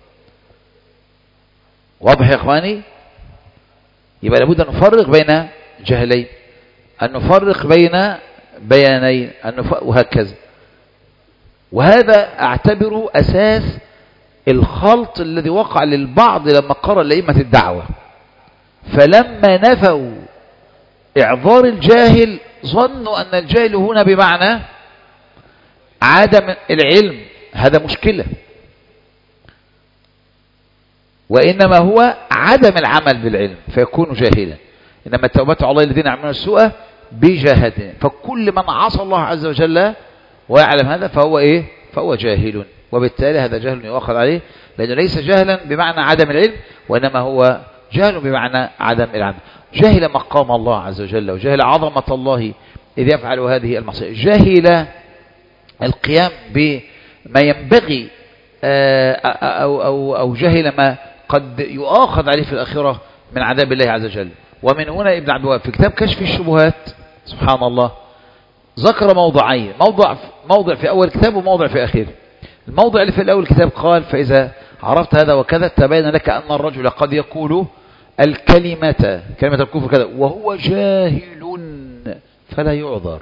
واضح يا إخواني؟ يبقى لابد أن نفرق بين جهلين، أن نفرق بين بيانين، وهكذا. وهذا أعتبره أساس الخلط الذي وقع للبعض لما قرأ لأئمة الدعوة، فلما نفوا إعذار الجاهل ظنوا أن الجاهل هنا بمعنى عدم العلم، هذا مشكلة، وإنما هو عدم العمل بالعلم فيكون جاهلا. إنما التوبة على الله الذين يعملون السوء بجهالة، فكل من عصى الله عز وجل ويعلم هذا فهو إيه؟ فهو جاهل، وبالتالي هذا جهل يؤخذ عليه، لأنه ليس جهلا بمعنى عدم العلم، وإنما هو جهل بمعنى عدم العمل. جهل مقام الله عز وجل، وجهل عظمة الله إذ يفعل هذه المعصية، جهل القيام بما ينبغي أو جهل ما قد يؤاخذ عليه في الآخرة من عذاب الله عز وجل. ومن هنا ابن عبد الوهاب في كتاب كشف الشبهات سبحان الله ذكر موضعين، موضع في أول كتاب وموضع في آخره. الموضع اللي في الأول كتاب قال فإذا عرفت هذا وكذا تبين لك أن الرجل قد يقول كلمة الكفر كذا وهو جاهل فلا يعذر،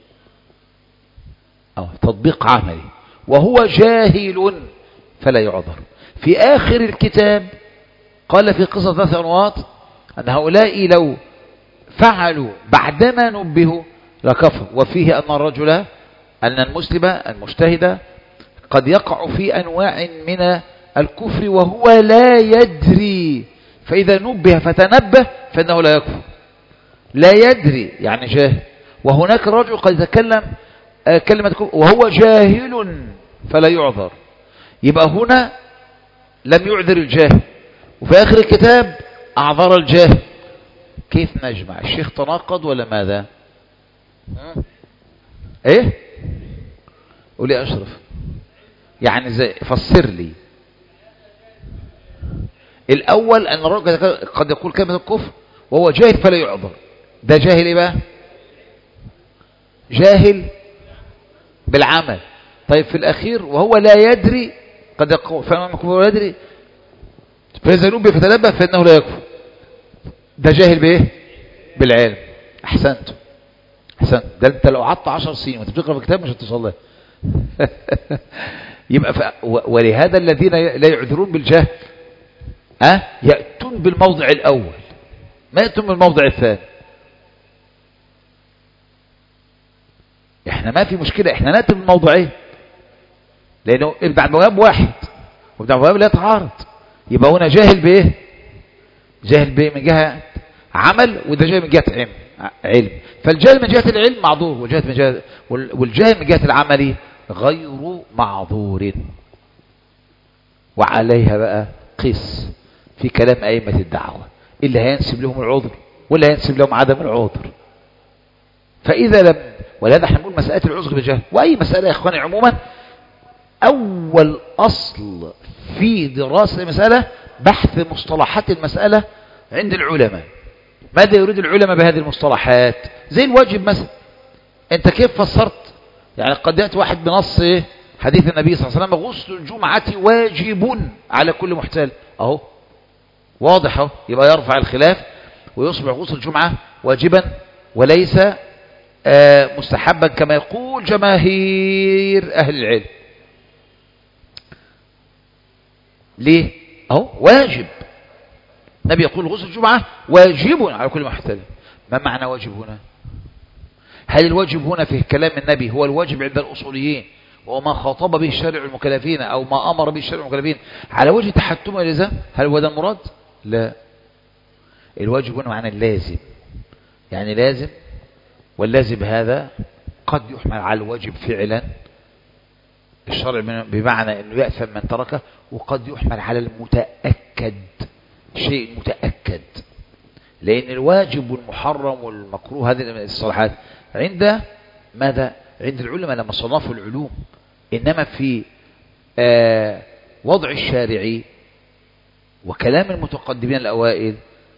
أو تطبيق عملي، وهو جاهل فلا يعذر. في آخر الكتاب قال في قصة 3 أنواط أن هؤلاء لو فعلوا بعدما نبهوا لكفر، وفيه أن الرجل أن المسلم المجتهد قد يقع في أنواع من الكفر وهو لا يدري، فإذا نبه فتنبه فإنه لا يكفر، لا يدري يعني جاهل. وهناك رجل قد يتكلم كلمة كفر وهو جاهل فلا يعذر، يبقى هنا لم يعذر الجاهل، وفي آخر الكتاب أعذر الجاهل. كيف نجمع؟ الشيخ تناقض ولا ماذا؟ ايه؟ قولي أشرف يعني زي فسر لي. الأول أن الرجل قد يقول كلمة الكفر وهو جاهل فلا يعذر، ده جاهل إيه بقى؟ جاهل بالعمل. طيب في الأخير وهو لا يدري قد يقول فعلا الكفر ولا يدري، فإذا نبه فتنبه فإنه لا يكفر، ده جاهل بإيه؟ بالعلم. أحسنت. ده أنت لو قعدت 10 سنين وأنت بتقرأ في كتاب مش هتصل له. يبقى ولهذا الذين لا يعذرون بالجهل يأتون بالموضع الأول ما يأتون بالموضع الثاني. احنا ما في مشكلة، احنا نأتي بالموضعين، لأنه ابن عبد الوهاب واحد وابن عبد الوهاب لا يتعارض. يبقى هنا جاهل بإيه؟ جاهل بإيه؟ من جهة عمل، وده جاهل من جهة علم. فالجاهل من جهة العلم معذور، والجاهل من جهة العمل غير معذور. وعليها بقى قس في كلام أئمة الدعوة اللي هينسب لهم العذر واللي هينسب لهم عدم العذر. فإذا لم، ولهذا احنا نقول مسألة العذر بالجهل وأي مسألة يا إخواني عموما، أول أصل في دراسة المسألة بحث مصطلحات المسألة عند العلماء. ماذا يريد العلماء بهذه المصطلحات؟ زي الواجب مثلا، أنت كيف فسرت؟ يعني قد يأتي واحد بنص حديث النبي صلى الله عليه وسلم غسل الجمعة واجب على كل محتال، أهو واضح أهو، يبقى يرفع الخلاف ويصبح غسل الجمعة واجبا وليس مستحبا كما يقول جماهير أهل العلم. ليه؟ أهو واجب، النبي يقول غسل الجمعة واجب على كل محتال. ما معنى واجب هنا؟ هل الواجب هنا في كلام النبي هو الواجب عند الأصوليين وما خاطب به الشارع المكلفين أو ما أمر به الشارع المكلفين على وجه تحتم والإلزام، هل هو ده المراد؟ لا. الواجب هنا معنى اللازم، يعني لازم، واللازم هذا قد يحمل على الواجب فعلا الشرع بمعنى أنه يأثم من تركه، وقد يحمل على المتأكد، شيء متأكد، لأن الواجب والمحرم والمكروه هذه الصلاحات عند ماذا؟ عند العلماء لما صنفوا العلوم، إنما في وضع الشارع وكلام المتقدمين الأوائل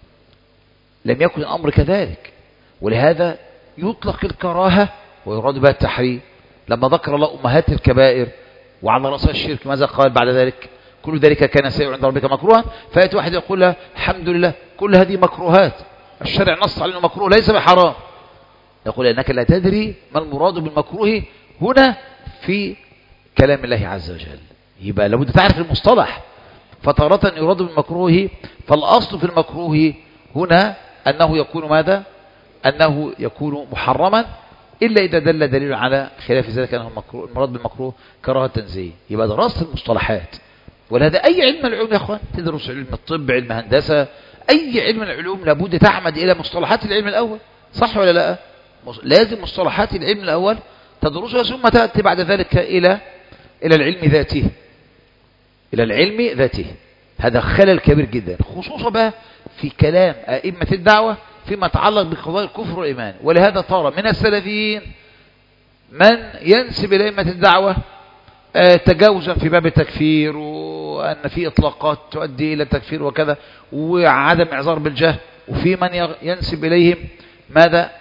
لم يكن الأمر كذلك، ولهذا يطلق الكراهة ويراد بها التحريم. لما ذكر الله أمهات الكبائر وعلى رأسها الشرك ماذا قال بعد ذلك؟ كل ذلك كان سيء عند ربك مكروها. فيأتي واحد يقول له الحمد لله كل هذه مكروهات، الشرع نص على انه مكروه ليس بحرام. يقول انك لا تدري ما المراد بالمكروه هنا في كلام الله عز وجل. يبقى لابد تعرف المصطلح. فتارة يراد بالمكروه، فالأصل في المكروه هنا أنه يكون ماذا؟ أنه يكون محرما، إلا إذا دل دليل على خلاف ذلك أنه المراد بالمكروه كراهة تنزيه. يبقى دراسة المصطلحات، ولهذا أي علم من العلوم يا أخوان، تدرس علم الطب، علم هندسة، أي علم من العلوم لابد تعمد إلى مصطلحات العلم الأول، صح ولا لا؟ لازم مصطلحات العلم الأول تدرسها، ثم تأتي بعد ذلك إلى العلم ذاته، إلى العلم ذاته. هذا خلل كبير جدا، خصوصا بقى في كلام أئمة الدعوة فيما يتعلق بقضايا الكفر والإيمان. ولهذا ترى من السلفيين من ينسب إلى أئمة الدعوة تجاوزا في باب التكفير، وأن في إطلاقات تؤدي إلى التكفير وكذا، وعدم إعذار بالجهل، وفي من ينسب إليهم ماذا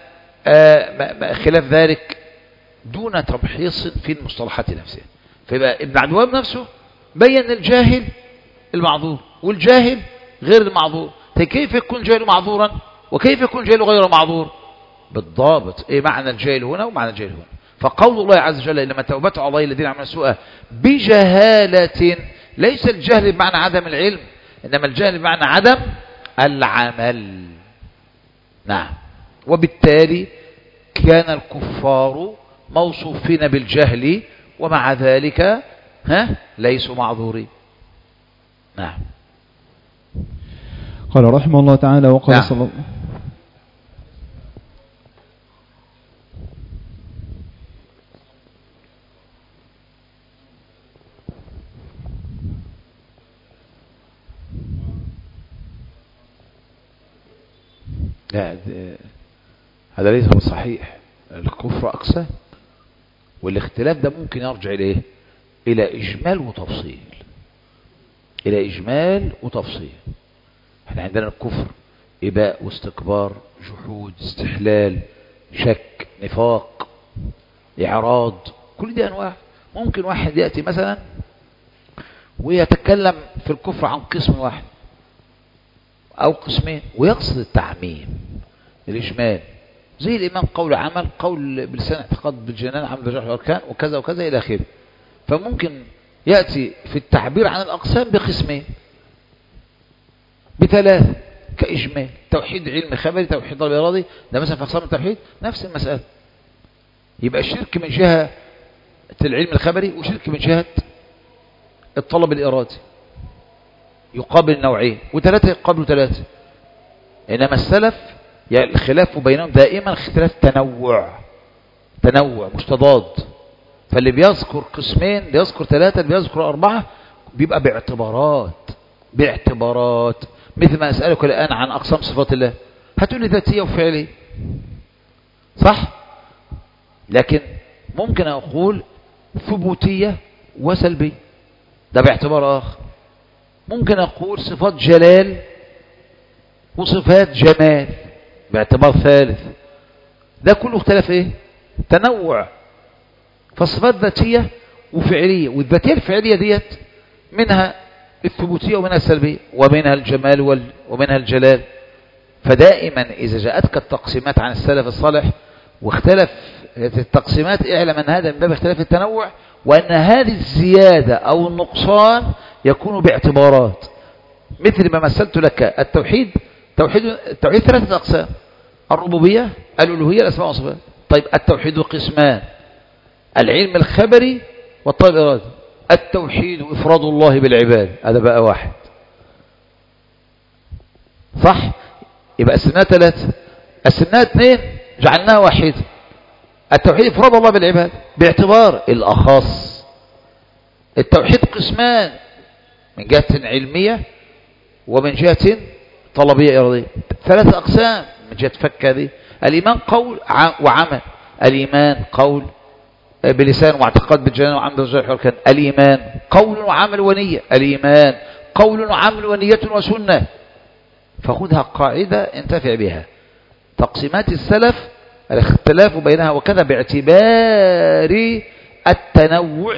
خلاف ذلك دون تمحيص في المصطلحات نفسها. فيبقى ابن عدوان نفسه بين الجاهل المعذور والجاهل غير المعذور. كيف يكون الجاهل معذورا وكيف يكون الجاهل غير معذور؟ بالضابط ايه معنى الجاهل هنا ومعنى الجاهل هنا. فقول الله عز وجل انما توبة على الله الذين عملوا سوءا بجهالة، ليس الجهل بمعنى عدم العلم، انما الجهل بمعنى عدم العمل. نعم. وبالتالي كان الكفار موصوفين بالجهل ومع ذلك ليسوا معذورين. نعم. قال رحمه الله تعالى وقال نعم. صلى الله لا هذا ليس صحيح. الكفر أقسام، والاختلاف ده ممكن يرجع إليه إلى إجمال وتفصيل، إلى إجمال وتفصيل. احنا عندنا الكفر إباء واستكبار، جحود، استحلال، شك، نفاق، إعراض، كل دي أنواع. ممكن واحد يأتي مثلا ويتكلم في الكفر عن قسم واحد أو قسمين ويقصد التعميم، الإجمال، زي الإمام قول عمل، قول بلسان اعتقاد بالجنان، عمل بجرح الأركان، وكذا وكذا إلى آخره. فممكن يأتي في التعبير عن الأقسام بقسمين بثلاثة كإجمال، توحيد علم خبري، توحيد طلب إرادي، ده مثلا في أقسام التوحيد نفس المسألة. يبقى الشرك من جهة العلم الخبري وشرك من جهة الطلب الإرادي، يقابل نوعين، وثلاثة يقابلوا ثلاثة. إنما السلف الخلاف بينهم دائما اختلاف تنوع مش تضاد. فاللي بيذكر قسمين، اللي يذكر ثلاثة، اللي بيذكر أربعة، بيبقى باعتبارات. مثل ما أسألك الآن عن أقسام صفات الله، هتقول لي ذاتية وفعلية، صح؟ لكن ممكن أقول ثبوتية وسلبية، ده باعتبار آخر. ممكن أقول صفات جلال وصفات جمال باعتبار ثالث. ده كله اختلاف ايه؟ تنوع. فالصفات ذاتية وفعلية، والذاتية الفعلية ديت منها الثبوتية ومنها السلبية ومنها الجمال ومنها الجلال. فدائما إذا جاءتك التقسيمات عن السلف الصالح واختلف التقسيمات، اعلم أن هذا من باب اختلاف التنوع، وأن هذه الزيادة أو النقصان يكون باعتبارات. مثل ما مثلت لك التوحيد ثلاثة أقسام: الربوبية، الألوهية، الأسماء والصفات. طيب التوحيد قسمان: العلم الخبري والطلب إرادة. التوحيد إفراد الله بالعباد، هذا بقى واحد، صح؟ يبقى قسمناها 3، قسمناها 2 جعلناها واحدة. التوحيد إفراد الله بالعباد باعتبار الأخص. التوحيد قسمان، من جهة علمية ومن جهة طلبية إرادية. 3 أقسام من جهة فك هذه. الإيمان قول وعمل. الإيمان قول بلسان واعتقاد بالجنان وعمل بالجوارح والأركان. الإيمان قول وعمل ونية. الإيمان قول وعمل ونية وسنة. فخذها قاعدة انتفع بها. تقسيمات السلف الاختلاف بينها وكذا باعتبار التنوع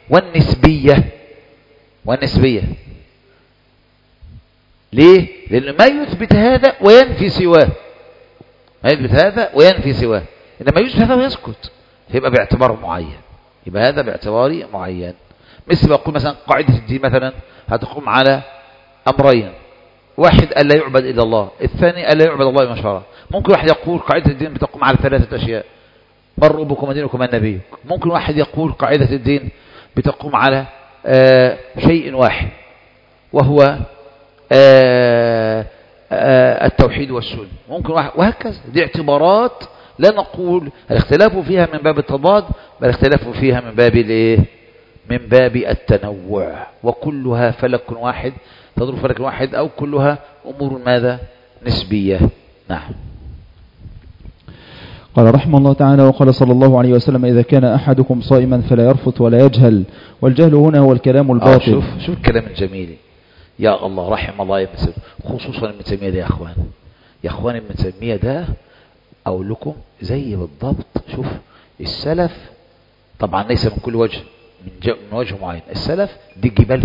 والنسبية. ليه؟ لأن ما يثبت هذا وينفي سواه، إنما يثبت هذا ويسكت، فيبقى باعتبار معين. يبقى هذا باعتبار معين. مثل ما أقول مثلا قاعدة الدين مثلا هتقوم على أمرين: واحد ألا يعبد إلا الله، الثاني ألا يعبد الله بما شرع. ممكن واحد يقول قاعدة الدين بتقوم على 3 أشياء: من ربكم ودينكم من نبيكم. ممكن واحد يقول قاعدة الدين بتقوم على شيء واحد وهو التوحيد والسنة. ممكن واحد، وهكذا. دي اعتبارات لا نقول الاختلاف فيها من باب التضاد، بل الاختلاف فيها من باب الايه؟ من باب التنوع. وكلها فلك واحد، تضرب فلك واحد، أو كلها أمور ماذا؟ نسبية. نعم. قال رحمه الله تعالى: وقال صلى الله عليه وسلم: إذا كان أحدكم صائما فلا يرفث ولا يجهل. والجهل هنا هو الكلام الباطل. شوف الكلام الجميل، يا الله، رحم الله ابن تيمية، خصوصا ابن تيمية ده. يا اخوان ابن تيمية ده اقول لكم زي بالضبط. شوف السلف طبعا ليس من كل وجه، من وجه معين. السلف دي جبال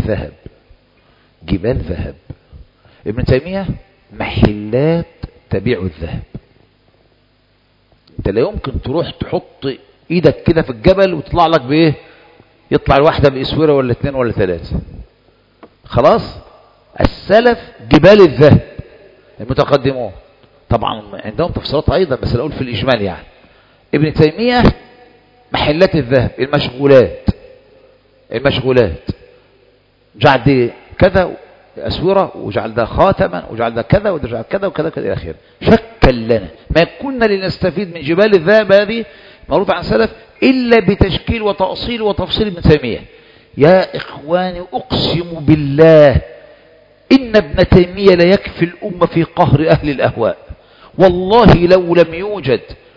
ذهب. ابن تيمية محلات تبيع الذهب. انت لا يمكن تروح تحط ايدك كده في الجبل وتطلع لك بايه؟ يطلع الواحدة باسورة ولا 2 ولا 3. خلاص. السلف جبال الذهب. المتقدمون طبعا عندهم تفسيرات ايضا، بس الاقول في الاجمال يعني. ابن تيمية محلات الذهب، المشغولات جعل دي كذا أسورة، وجعل ده خاتما، وجعل ده كذا، وجعل كذا وكذا كذا إلى آخره. شكل لنا ما كنا لنستفيد من جبال الذهب هذه معروف عن سلف إلا بتشكيل وتأصيل وتفصيل ابن تيمية. يا إخواني أقسم بالله إن ابن تيمية لا يكفي الأمة في قهر أهل الأهواء. والله لو لم يوجد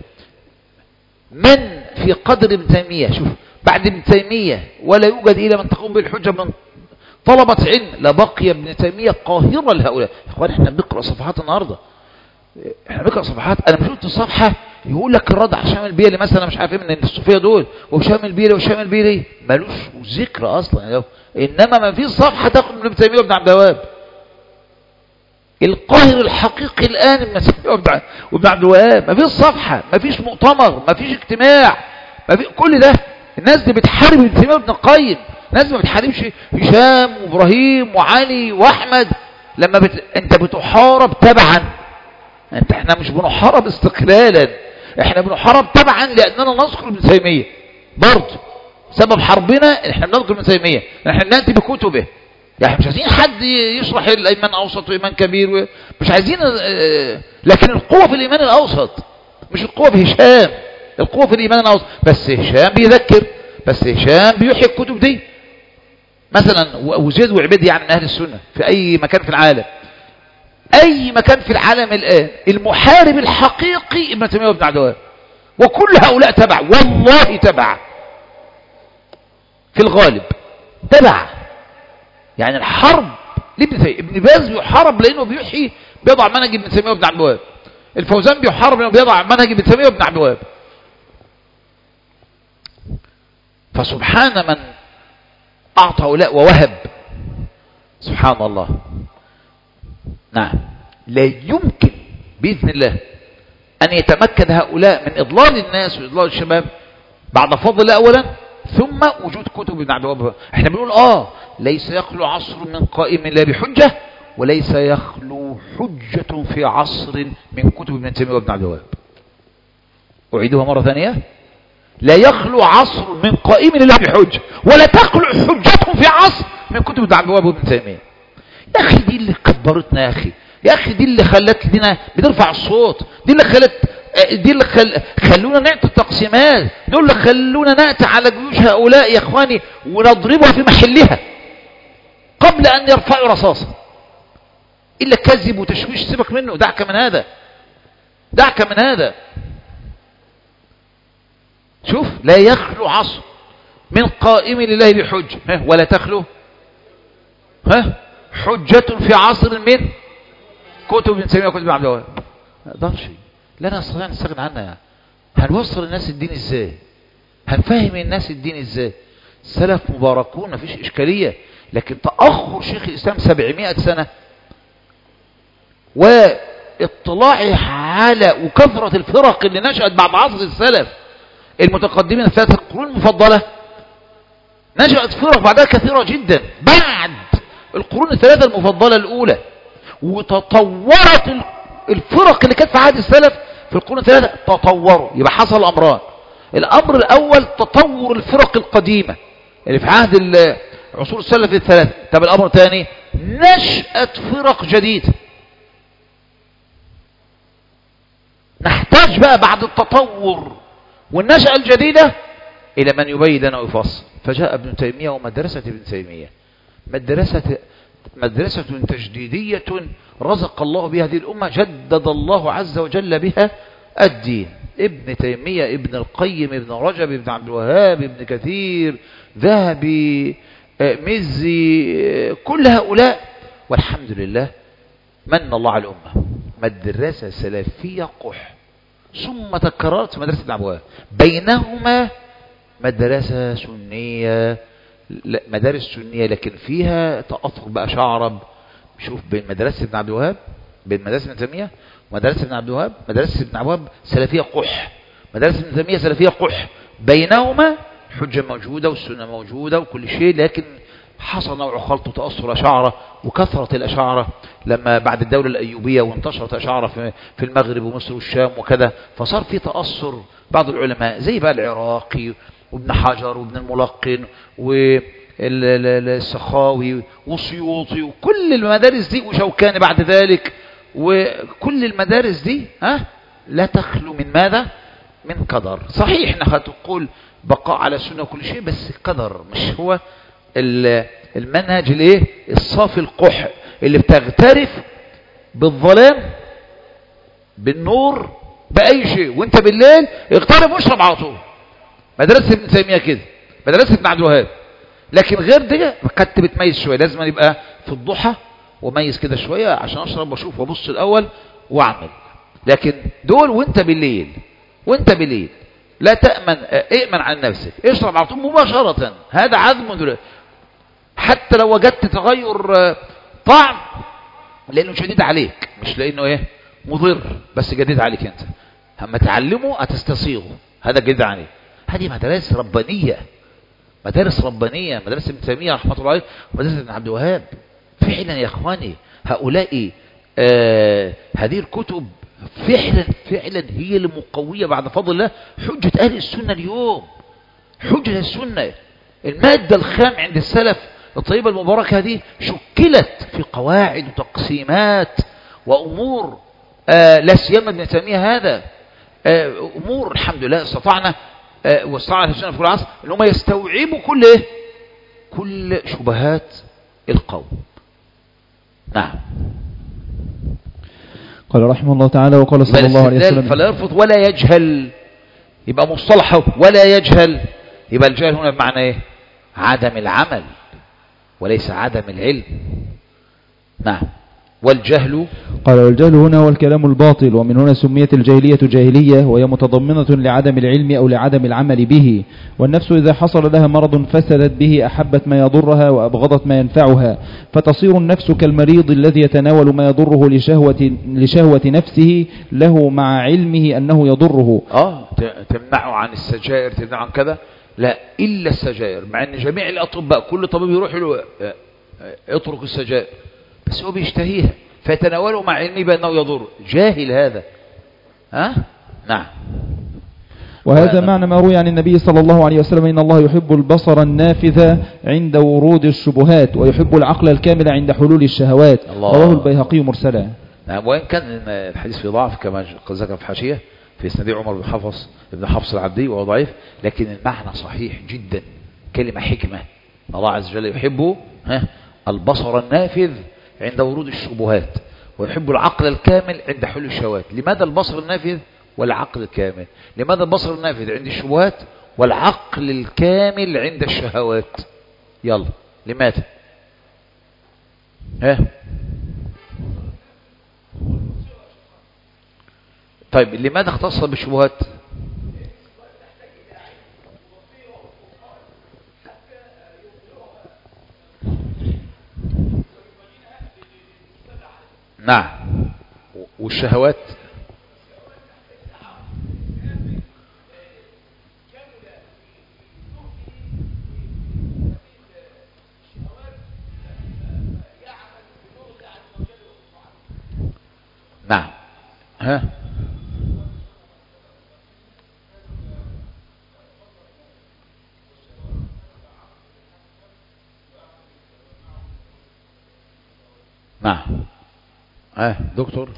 من في قدر ابن تيمية، شوف بعد ابن تيمية ولا يوجد إلا من تقوم بالحجة من طلبة علم، لبقي ابن تيمية قاهرا لهؤلاء. إخوان احنا بنقرأ صفحات النهاردة، أنا مش قلت صفحة يقول لك الرد على هشام البيلي مثلا، مش عارف ايه من الصوفية دول، وهشام البيلي ملوش ذكر أصلا يعني. إنما ما فيش صفحة تاخد من ابن تيمية وابن عبد الوهاب. القاهر الحقيقي الآن ابن تيمية وابن عبد الوهاب. ما فيش صفحة، ما فيش مؤتمر، ما فيش اجتماع، ما في كل ده. الناس دي بتحارب ابن تيمية وابن القيم. الناس ما بتحاربش هشام وابراهيم وعلي واحمد. لما انت بتحارب تبعا. احنا مش بنحارب استقلالا، احنا بنحارب تبعا لاننا نذكر ابن تيمية. برضه سبب حربنا احنا بنذكر ابن تيمية، احنا بناتي بكتبه. يعني مش عايزين حد يشرح الايمان اوسط وايمان كبير، مش عايزين. لكن القوة في الايمان الاوسط، مش القوة في هشام، القوة في الايمان الاوسط. بس هشام بيذكر، بس هشام بيحيي الكتب دي مثلا. وزيد وعبيد يعني من اهل السنة في اي مكان في العالم، اي مكان في العالم الان. المحارب الحقيقي ابن تيمية وابن عبد الوهاب، وكل هؤلاء تبع، والله تبع في الغالب تبع. يعني الحرب لابن تيمية. ابن باز بيحارب لانه بيضع منهج ابن تيمية وابن عبد الوهاب. الفوزان بيحارب لانه بيضع منهج ابن تيمية وابن عبد الوهاب. فسبحان من أعطى هؤلاء ووهب. سبحان الله. نعم. لا يمكن بإذن الله أن يتمكن هؤلاء من إضلال الناس وإضلال الشباب بعد فضل الله أولا، ثم وجود كتب ابن عبد الوهاب. احنا بنقول ليس يخلو عصر من قائم لا بحجة، وليس يخلو حجة في عصر من كتب ابن تيمية وابن عبد الوهاب. أعيدها مرة ثانية. لا يخلو عصر من قائم لله بحجة ولا تخلو حجتهم في عصر من كتب ابن عبد الوهاب وابن تيمية. يا أخي دي اللي كبرتنا يا أخي، يا أخي دي اللي خلت لنا بنرفع الصوت، دي اللي خلونا نعطي التقسيمات، دول اللي خلونا نأتي على جيوش هؤلاء يا إخواني ونضربها في محلها قبل أن يرفعوا رصاصة. إلا كذب وتشويش، سيبك منه، دعك من هذا، دعك من هذا. شوف، لا يخلو عصر من قائم لله بحجة ولا تخلو حجة في عصر من كتب ابن تيمية وكتب ابن عبد الوهاب. ما نقدرش، لا نستطيع نستغنى عنها. هنوصل الناس الدين ازاي؟ هنفهم الناس الدين ازاي؟ السلف مباركون مفيش إشكالية، لكن تأخر شيخ الإسلام 700 سنة واطلاعه على وكثرة الفرق اللي نشأت بعد عصر السلف المتقدمين الثلاثة القرون المفضلة، نشأت فرق بعدها كثيرة جدا بعد القرون الثلاثة المفضلة الأولى، وتطورت الفرق اللي كانت في عهد السلف في القرون الثلاثة تطوروا. يبقى حصل أمران: الأمر الأول تطور الفرق القديمة اللي في عهد عصور السلف الثلاثة. طب الأمر الثاني نشأة فرق جديدة. نحتاج بقى بعد التطور والنشأة الجديدة إلى من يبين لنا ويفصل. فجاء ابن تيمية ومدرسة ابن تيمية، مدرسة تجديدية رزق الله بها هذه الأمة، جدد الله عز وجل بها الدين. ابن تيمية، ابن القيم، ابن رجب، ابن عبد الوهاب، ابن كثير، ذهبي، مزي، كل هؤلاء والحمد لله من الله على الأمة. مدرسة سلفية قح، ثم تكررت في مدرسة ابن عبد الوهاب، بينهما مدرسة سنية، مدارس سنية لكن فيها تأثر بقى شعرب. شوف بين مدرسة ابن عبد الوهاب، بين مدرسة ابن تيمية ومدرسة ابن عبد الوهاب، مدرسة ابن عبد الوهاب سلفية قح، مدرسة ابن تيمية سلفية قح، بينهما حجة موجودة والسنة موجودة وكل شيء، لكن حصل نوع خلط وتأثر أشاعرة وكثرة الأشاعرة لما بعد الدولة الأيوبية وانتشرت أشاعرة في المغرب ومصر والشام وكذا، فصار في تأثر بعض العلماء زي بقى العراقي وابن حجر وابن الملقن والسخاوي والسيوطي وكل المدارس دي وشوكاني بعد ذلك، وكل المدارس دي لا تخلو من ماذا؟ من قدر. صحيح انها هتقول بقاء على السنة وكل شيء، بس قدر مش هو المنهج الايه الصافي القح اللي بتغترف بالظلام بالنور بأي شيء، وانت بالليل اغترف واشرب على طول. مدرسة ابن تيمية كده، مدرسة ابن عبد الوهاب. لكن غير دي كنت بتميز شوية، لازم يبقى في الضحى وميز كده شوية عشان اشرب واشوف وابص الاول واعمل. لكن دول وانت بالليل لا تأمن، ائمن عن نفسك، اشرب على طول مباشرة. هذا عزم دلوقتي، حتى لو وجدت تغير طعم لانه شديد عليك، مش لانه مضر، بس جديد عليك انت. اما تعلمه هتستصيغه، هذا جديد عليك. هذه مدارس ربانية، مدارس ربانية، مدرسة ابن تيمية رحمة الله عليه ومدرسة ابن عبد الوهاب. فعلا يا اخواني هؤلاء هذه الكتب فعلا هي المقوية بعد فضل الله حجة أهل السنة اليوم، حجة السنة. المادة الخام عند السلف الطيبة المباركة هذه شكلت في قواعد وتقسيمات وأمور، لا سيما ابن تيمية هذا أمور الحمد لله استطعنا واستطاع السنة في كل عصر ان هم يستوعبوا كل شبهات القوم. نعم. قال رحمه الله تعالى وقال صلى الله عليه وسلم فلا يرفض ولا يجهل، يبقى مصطلحه ولا يجهل، يبقى الجهل هنا بمعنى عدم العمل وليس عدم العلم. نعم. والجهل، قال والجهل هنا هو الكلام الباطل، ومن هنا سميت الجاهلية جاهلية، وهي متضمنة لعدم العلم أو لعدم العمل به. والنفس إذا حصل لها مرض فسدت به أحبت ما يضرها وأبغضت ما ينفعها، فتصير النفس كالمريض الذي يتناول ما يضره لشهوة نفسه له مع علمه أنه يضره. تمنعه عن السجائر، تمنعه عن كذا، لا إلا السجائر، مع أن جميع الأطباء كل طبيب يروح له اترك السجائر، بس هو بيشتهيها فيتناوله مع علمه بأنه يضر. جاهل هذا. نعم. وهذا معنى ما روي عن النبي صلى الله عليه وسلم إن الله يحب البصر النافذ عند ورود الشبهات ويحب العقل الكامل عند حلول الشهوات. رواه البيهقي مرسلا. نعم. وإن كان الحديث في ضعف كما ذكر في حاشية في إسناد عمر بن حفص العبدي وهو ضعيف، لكن المعنى صحيح جدا، كلمة حكمة. الله عز وجل يحب البصر النافذ عند ورود الشبهات ويحب العقل الكامل عند حلول الشهوات. لماذا البصر النافذ والعقل الكامل؟ لماذا البصر النافذ عند الشبهات والعقل الكامل عند الشهوات؟ يلا لماذا؟ طيب لماذا اختص بالشبهات؟ نعم. والشهوات نعم. نعم. دكتور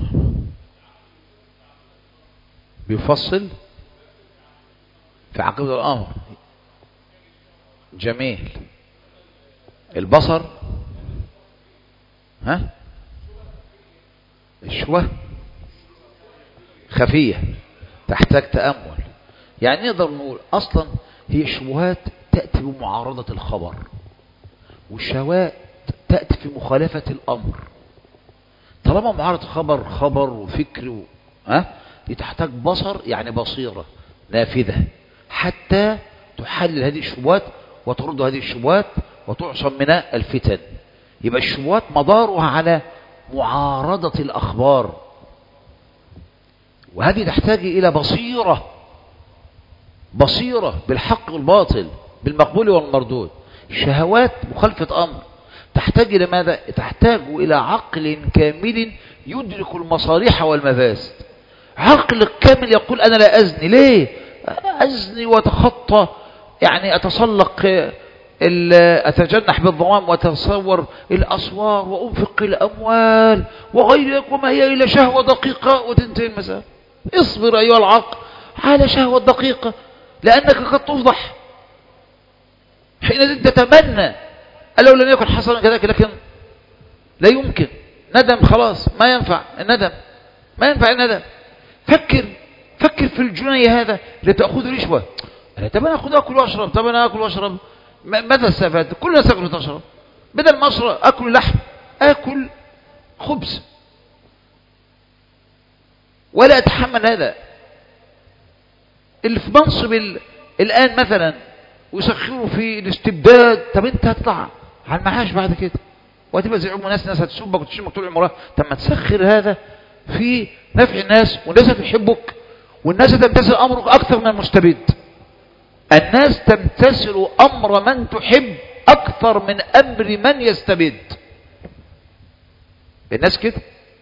بيفصل في عقيدة الأمر. جميل. البصر الشبهة خفية تحتاج تأمل. يعني نقدر نقول أصلا هي الشبهات تأتي بمعارضة الخبر، والشهوات تأتي في مخالفة الأمر. طالما معارضة خبر وفكر دي تحتاج بصر، يعني بصيرة نافذة حتى تحلل هذه الشبهات وترد هذه الشبهات وتعصم من الفتن. يبقى الشبهات مدارها على معارضة الأخبار، وهذه تحتاج إلى بصيرة بالحق والباطل، بالمقبول والمردود. الشهوات مخالفة أمر، تحتاج إلى ماذا؟ تحتاج إلى عقل كامل يدرك المصالح والمفاسد. عقل كامل يقول أنا لا أزني. ليه أزني وأتخطى، يعني أتسلق أتجنح بالظلام وأتصور الأسوار وأنفق الأموال وغيرك وما هي إلا شهوة دقيقة وتنتهي المسألة. اصبر أيها العقل على شهوة دقيقة، لأنك قد تفضح حين تتمنى لو لم يكن حصلا كذلك، لكن لا يمكن. ندم خلاص، ما ينفع الندم، ما ينفع الندم. فكر في الجنيه هذا لتأخذ رشوة. طب أنا أكل وأشرب، طب أنا أكل وأشرب، ماذا استفاد؟ كل الناس تأكل وتشرب، بدل ما أشرب أكل لحم أكل خبز ولا أتحمل هذا. اللي في منصب الآن مثلا ويسخروا في الاستبداد، طب أنت هتطلع على المعاش بعد كده وهتبقى زي ناس هتسبك وتشمك طول عمرها. طب ما تسخر هذا في نفع الناس، والناس هتحبك، والناس تمتثل أمرك أكثر من المستبد. الناس تمتثل أمر من تحب أكثر من أمر من يستبد. الناس كده.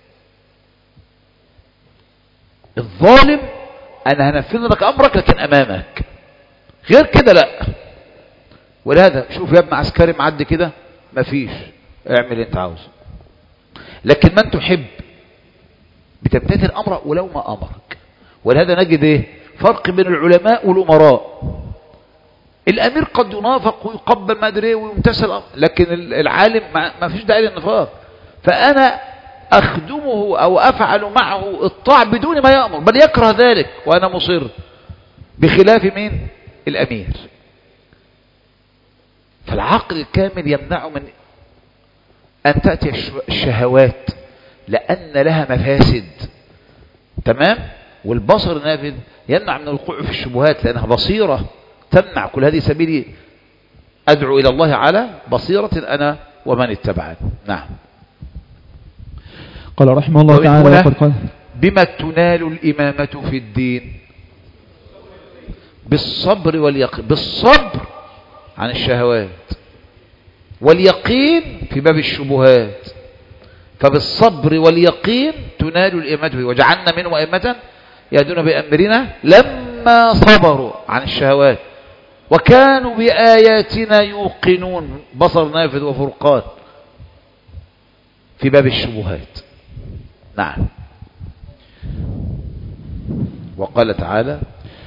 الظالم أنا هنفذ لك أمرك لكن أمامك، غير كده لا. ولهذا شوف يا ابن عسكري معدي كده مفيش، اعمل اللي انت عاوزه. لكن من تحب بتمتثل أمره ولو ما أمرك. ولهذا نجد فرق بين العلماء والأمراء. الأمير قد ينافق ويقبل ما أدري ويمتثل، لكن العالم ما فيش داعي للنفاق. فأنا أخدمه أو أفعل معه الطاعة بدون ما يأمر، بل يكره ذلك وأنا مصر، بخلاف مين؟ الأمير. فالعقل الكامل يمنع من أن تأتي الشهوات لأن لها مفاسد. تمام؟ والبصر النافذ يمنع من الوقوع في الشبهات لأنها بصيرة تمنع. كل هذه سبيلي أدعو إلى الله على بصيرة أنا ومن اتبعني. نعم. قال رحمه الله تعالى قال بما تنال الإمامة في الدين؟ بالصبر واليقين. بالصبر عن الشهوات واليقين في باب الشبهات. فبالصبر واليقين تنال الإمامة. وجعلنا منهم أئمة يهدون بأمرنا لما ولما صبروا عن الشهوات وكانوا بآياتنا يوقنون، بصر نافذ وفرقان في باب الشبهات. نعم. وقال تعالى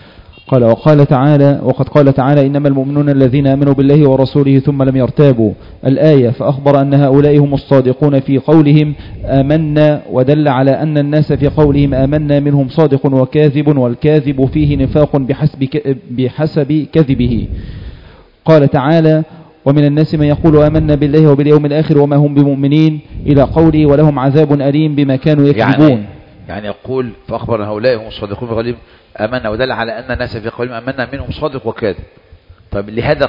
وقد قال تعالى إنما المؤمنون الذين آمنوا بالله ورسوله ثم لم يرتابوا الآية، فأخبر أن هؤلاء هم الصادقون في قولهم آمنا، ودل على أن الناس في قولهم آمنا منهم صادق وكاذب، والكاذب فيه نفاق بحسب كذبه. قال تعالى ومن الناس من يقول آمنا بالله وباليوم الآخر وما هم بمؤمنين إلى قوله ولهم عذاب أليم بما كانوا يكذبون. يعني يقول فأخبر هؤلاء هم الصادقون في قولهم آمنا، ودل على أن الناس في قولهم آمنا منهم صادق وكاذب. طيب لهذا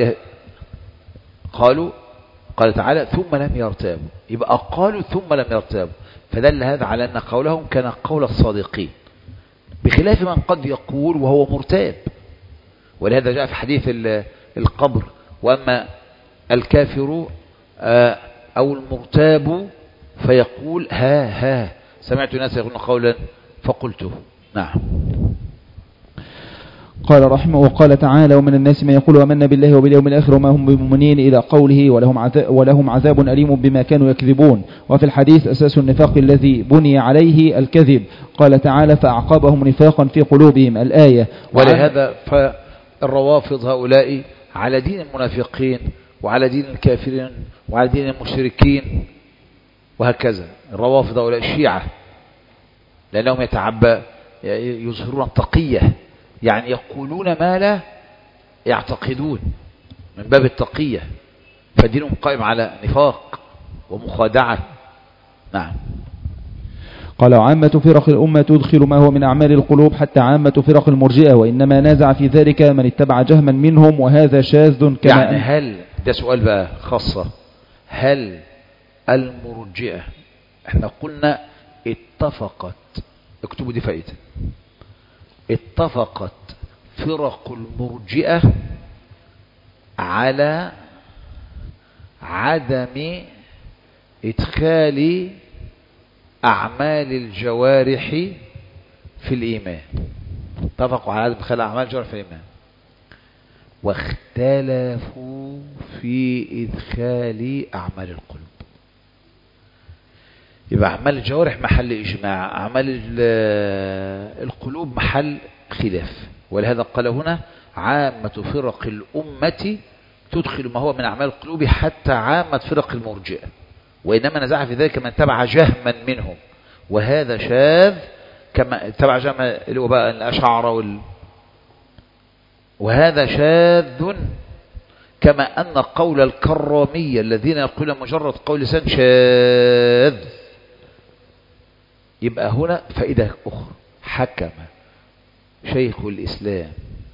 قال تعالى ثم لم يرتابوا، يبقى قالوا ثم لم يرتابوا، فدل هذا على أن قولهم كان قول الصادقين، بخلاف من قد يقول وهو مرتاب. ولهذا جاء في حديث القبر وأما الكافر أو المرتاب فيقول ها سمعت ناس يقولون قولا فقلته. نعم. قال رحمه وقال تعالى ومن الناس من يقول آمنا بالله وباليوم الآخر وما هم بمؤمنين إلى قوله ولهم عذاب أليم بما كانوا يكذبون. وفي الحديث أساس النفاق الذي بني عليه الكذب. قال تعالى فأعقبهم نفاقا في قلوبهم الآية. ولهذا فالروافض هؤلاء على دين المنافقين وعلى دين الكافرين وعلى دين المشركين وهكذا. الروافض هؤلاء الشيعة لأنهم يظهرون التقية، يعني يقولون ما لا يعتقدون من باب التقية، فدينهم قائم على نفاق ومخادعة. نعم. قال عامة فرق الأمة تدخل ما هو من أعمال القلوب حتى عامة فرق المرجئة، وإنما نازع في ذلك من اتبع جهما منهم، وهذا شاذ كما يعني هل ده سؤال بقى خاصة، هل المرجئة احنا قلنا اتفقت، اكتبوا دي فائدة، اتفقت فرق المرجئة على عدم إدخال أعمال الجوارح في الإيمان، اتفقوا على عدم إدخال أعمال الجوارح في الإيمان، واختلفوا في إدخال أعمال القلوب. يبقى أعمال الجوارح محل إجماع، أعمال القلوب محل خلاف. ولهذا قال هنا عامة فرق الأمة تدخل ما هو من أعمال القلوب حتى عامة فرق المرجئة، وإنما نزع في ذلك من تبع جهما منهم، وهذا شاذ كما تبع جهم اللي هو بقى الأشاعرة وهذا شاذ كما أن قول الكرامية الذين يقولون مجرد قول لسان شاذ. يبقى هنا فائدة أخرى، حكم شيخ الإسلام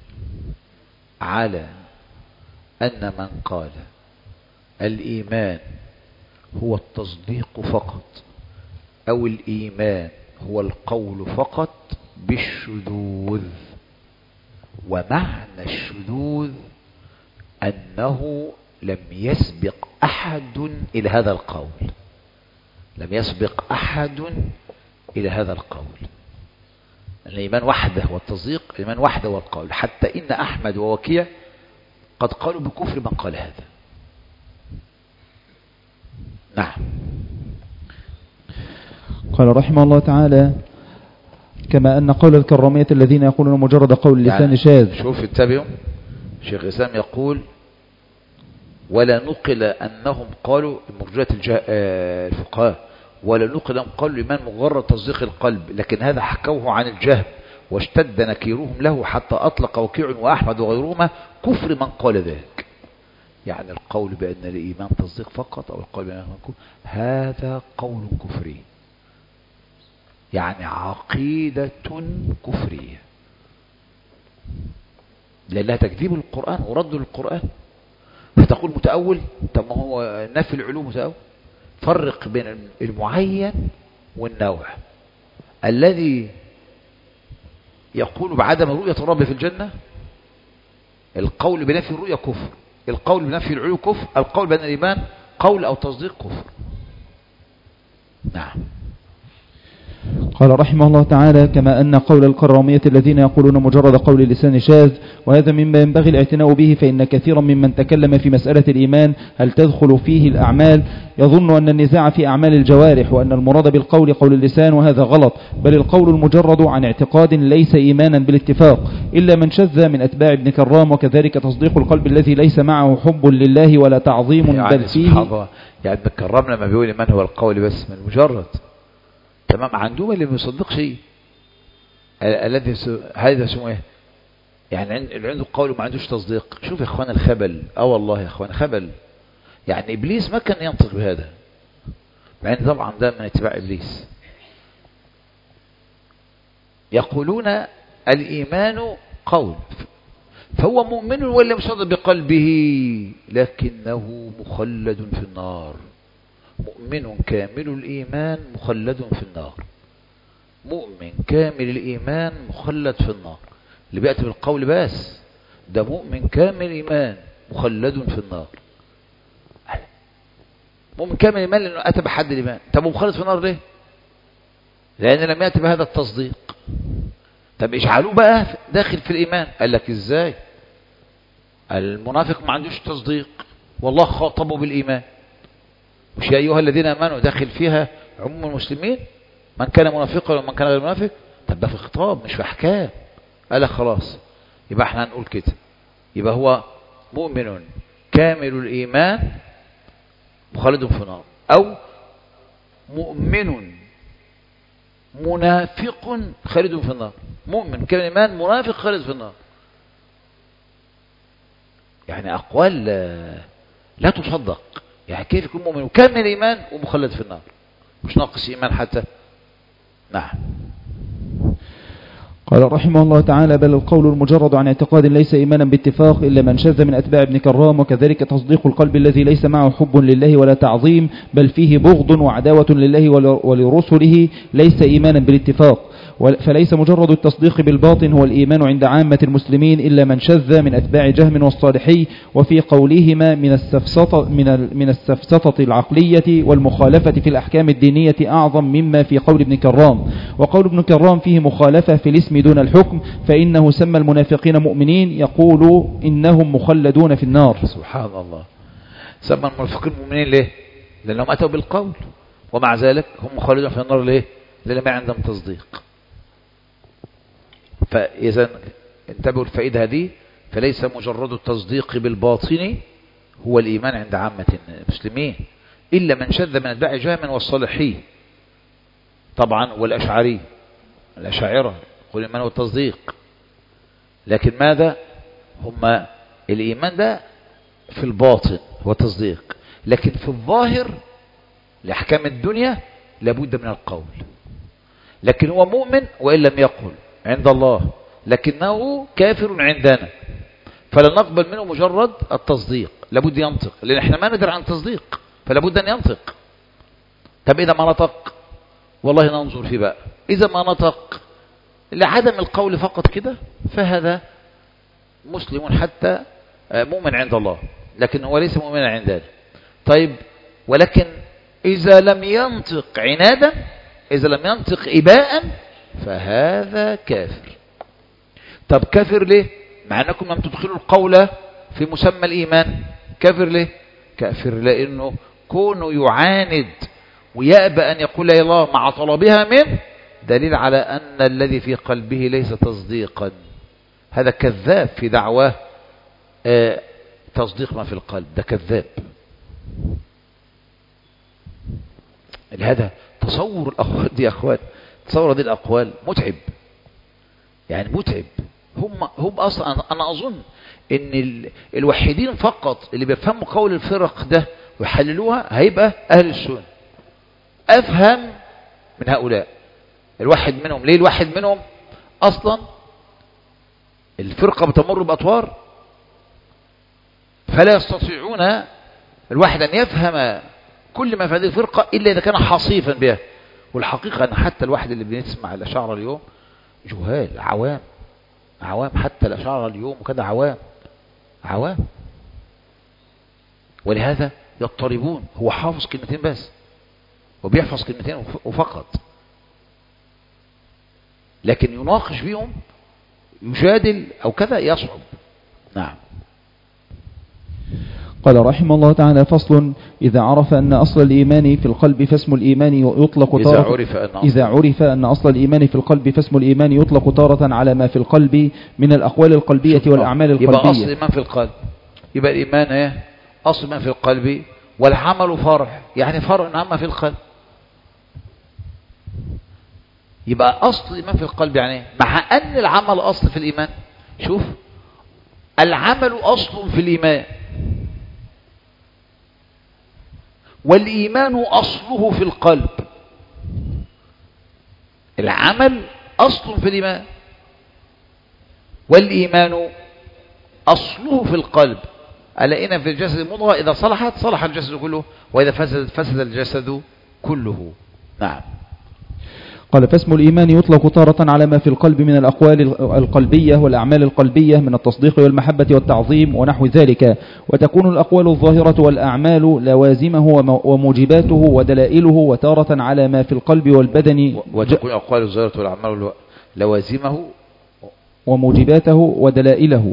على أن من قال الإيمان هو التصديق فقط أو الإيمان هو القول فقط بالشذوذ. ومعنى الشذوذ أنه لم يسبق أحد إلى هذا القول، لم يسبق أحد إلى هذا القول. الإيمان وحده والتصديق، الإيمان وحده والقول، حتى إن أحمد ووكيع قد قالوا بكفر من قال هذا. نعم. قال رحمه الله تعالى كما أن قول الكرامية الذين يقولون مجرد قول اللسان يعني شاذ. شوف اتبعوا، شيخ الإسلام يقول ولا نقل أنهم قالوا مرجئة الفقهاء، ولا نقل أنهم قالوا الإيمان مجرد تصديق القلب، لكن هذا حكوه عن الجهم واشتد نكيرهم له حتى أطلق وكيع وأحمد وغيرهما كفر من قال ذلك. يعني القول بأن الإيمان تصديق فقط أو القول بأن هذا قول كفري، يعني عقيدة كفرية، لأنها تكذيب القرآن ورد للقرآن. فتقول متأول، طب ما هو نفي العلوم متأول. فرق بين المعين والنوع. الذي يقول بعدم رؤية الرب في الجنة، القول بنفي الرؤية كفر، القول بنفي العلو كفر، القول بأن الإيمان قول أو تصديق كفر. نعم. قال رحمه الله تعالى: كما أن قول الكرامية الذين يقولون مجرد قول اللسان شاذ، وهذا مما ينبغي الاعتناء به، فإن كثيرا ممن تكلم في مسألة الإيمان هل تدخل فيه الأعمال يظن أن النزاع في أعمال الجوارح، وأن المراد بالقول قول اللسان، وهذا غلط، بل القول المجرد عن اعتقاد ليس إيمانا بالاتفاق إلا من شذ من أتباع ابن كرام، وكذلك تصديق القلب الذي ليس معه حب لله ولا تعظيم بل فيه. يعني ابن كرام لما بيقول من هو القول بس من مجرد تمام، عندهم اللي ما بيصدق شيء الذي هذا اسمه ايه؟ يعني اللي عنده قول وما عندوش تصديق. شوف يا اخوان الخبل، والله يا اخوان خبل. يعني ابليس ما كان ينطق بهذا، مع ان طبعا ده من اتباع ابليس. يقولون الايمان قول، فهو مؤمن ولا مصدق بقلبه لكنه مخلد في النار. مؤمن كامل الإيمان مخلد في النار. مؤمن كامل الإيمان مخلد في النار. اللي بيأتي بالقول بس ده مؤمن كامل الإيمان مخلد في النار. مؤمن كامل الإيمان لأنه أتى بحد الإيمان. طب مخلد في النار ليه؟ لأن لم يأتي بهذا التصديق. طب اجعلوه بقى داخل في الإيمان. قال لك إزاي؟ المنافق ما عندوش تصديق والله خاطبه بالإيمان. مش يا أيها الذين آمنوا داخل فيها عموم المسلمين، من كان منافقا ومن كان غير منافق. طب ده في خطاب مش في أحكام. قال خلاص يبقى احنا هنقول كده، يبقى هو مؤمن كامل الإيمان مخلد في النار، أو مؤمن منافق خالد في النار. مؤمن كامل الإيمان منافق خالد في النار. يعني أقوال لا تصدق. يعني كيف يكون مؤمن وكامل الإيمان ومخلد في النار؟ مش ناقص إيمان حتى. نعم. قال رحمه الله تعالى: بل القول المجرد عن اعتقاد ليس إيمانا باتفاق إلا من شذ من أتباع ابن كرام، وكذلك تصديق القلب الذي ليس معه حب لله ولا تعظيم بل فيه بغض وعداوة لله ولرسله ليس إيمانا بالاتفاق. فليس مجرد التصديق بالباطن هو الإيمان عند عامة المسلمين إلا من شذ من أتباع جهم والصالحي، وفي قولهما من السفسطة العقلية والمخالفة في الأحكام الدينية أعظم مما في قول ابن كرام. وقول ابن كرام فيه مخالفة في الاسم دون الحكم، فإنه سمى المنافقين مؤمنين يقول إنهم مخلدون في النار. سبحان الله. سمى المنافقين مؤمنين ليه؟ لأنهم أتوا بالقول ومع ذلك هم مخلدون في النار. ليه؟ لأن ما عندهم تصديق. فإذا انتبهوا الفائدة هذه. فليس مجرد التصديق بالباطن هو الإيمان عند عامة المسلمين إلا من شذ من أتباع جهم والصالحي طبعا والأشعري. الأشاعرة يقول الإيمان هو التصديق، لكن ماذا هم الإيمان ده في الباطن هو تصديق، لكن في الظاهر لأحكام الدنيا لابد من القول. لكن هو مؤمن وإن لم يقل عند الله، لكنه كافر عندنا، فلا نقبل منه مجرد التصديق، لابد ينطق، لأن احنا ما ندري عن التصديق فلابد أن ينطق. طب إذا ما نطق والله ننظر فيه بقى. إذا ما نطق لعدم القول فقط كده فهذا مسلم حتى مؤمن عند الله، لكن هو ليس مؤمنا عندنا. طيب ولكن إذا لم ينطق عنادا، إذا لم ينطق إباء، فهذا كافر. طب كافر ليه؟ مع أنكم لم تدخلوا القول في مسمى الإيمان. كافر ليه؟ كافر لأنه كونه يعاند ويأبى أن يقول لا الله مع طلبها منه دليل على أن الذي في قلبه ليس تصديقا. هذا كذاب في دعواه تصديق ما في القلب، ده كذاب. لهذا تصور الأقوال دي يا أخوان، تصور هذه الأقوال متعب، يعني متعب. هم أصلا أنا أظن إن الوحيدين فقط اللي بيفهموا قول الفرق ده ويحللوها هيبقى أهل السنة. أفهم من هؤلاء الواحد منهم. ليه؟ الواحد منهم أصلا الفرقة بتمر بأطوار فلا يستطيعون الواحد أن يفهم كل ما في هذه الفرقة إلا إذا كان حصيفا بها. والحقيقة أن حتى الواحد اللي بنسمع الأشاعرة اليوم جهال، عوام حتى الأشاعرة اليوم وكذا عوام. ولهذا يضطربون. هو حافظ كلمتين بس وبيحفظ كلمتين وفقط. لكن يناقش فيهم يجادل أو كذا يصعب. نعم. قال رحمه الله تعالى: فصل: إذا عرف أن أصل الإيمان في القلب فاسم الإيمان يطلق تارة. إذا عرف أن أصل الإيمان في القلب فاسم الإيمان يطلق تارة على ما في القلب من الأقوال القلبية والأعمال القلبية. يبقى أصل الإيمان في القلب، يبقى الإيمان إيه؟ أصل ما في القلب، والعمل فرع، يعني فرع عما في القلب. يبقى أصل الإيمان في القلب يعني مع أن العمل أصل في الإيمان. شوف، العمل أصل في الإيمان، والإيمان أصله في القلب. العمل أصل في الإيمان، والإيمان أصله في القلب. ألا إن في الجسد مضغة إذا صلحت صلح الجسد كله، وإذا فسدت فسد الجسد كله. نعم. قال: فاسم الإيمان يطلق تارة على ما في القلب من الأقوال القلبية والأعمال القلبية من التصديق والمحبة والتعظيم ونحو ذلك، وتكون الأقوال الظاهرة والأعمال لوازمه وموجباته ودلائله، وتارة على ما في القلب والبدن. وتكون الأقوال الظاهرة والأعمال لوازمه وموجباته ودلائله.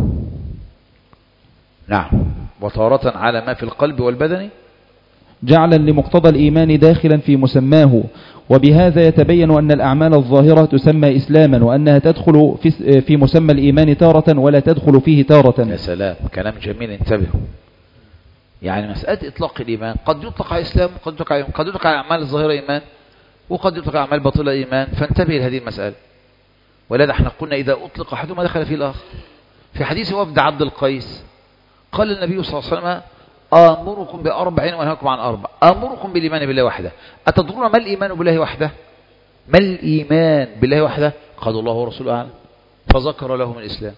نعم. وتارة على ما في القلب والبدن جعلا لمقتضى الإيمان داخلا في مسماه. وبهذا يتبين أن الأعمال الظاهرة تسمى إسلاما، وأنها تدخل في مسمى الإيمان تارة ولا تدخل فيه تارة. يا سلام، كلام جميل، انتبهوا. يعني مسألة إطلاق الإيمان قد يطلق على إسلام، قد يطلق على أعمال الظاهرة إيمان، وقد يطلق على أعمال باطلة إيمان. فانتبه لهذه المسألة. ولذا احنا قلنا إذا أطلق أحدهما دخل فيه الآخر. في حديث وفد عبد القيس قال النبي صلى الله عليه وسلم: آمركم بأربع وأنهاكم عن أربع. آمركم بالإيمان بالله وحده. أتدرون ما الإيمان بالله وحده؟ ما الإيمان بالله وحده؟ قال الله ورسوله أعلم. فذكر لهم الإسلام.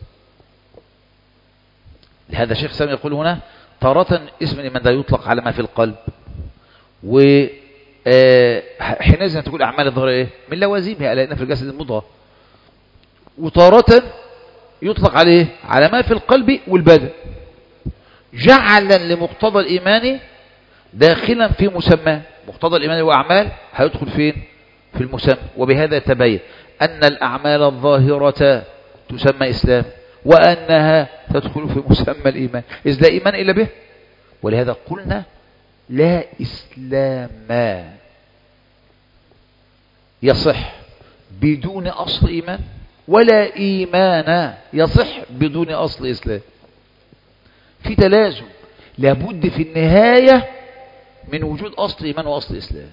لهذا الشيخ سامي يقول هنا: تارة اسم الإيمان ده يطلق على ما في القلب، وحينئذ تقول أعمال الظاهرة إيه؟ من لوازمها، ألا إن في الجسد مضغة. وتارة يطلق عليه على ما في القلب والبدن، جعلا لمقتضى الإيمان داخلا في مسمى. مقتضى الإيمان وأعمال هيدخل فين؟ في المسمى. وبهذا يتبين أن الأعمال الظاهرة تسمى إسلام، وأنها تدخل في مسمى الإيمان، إذ لا إيمان إلا به. ولهذا قلنا: لا إسلام يصح بدون أصل إيمان، ولا إيمان يصح بدون أصل إسلام. في تلازم، لابد في النهاية من وجود أصل إيمان وأصل إسلام.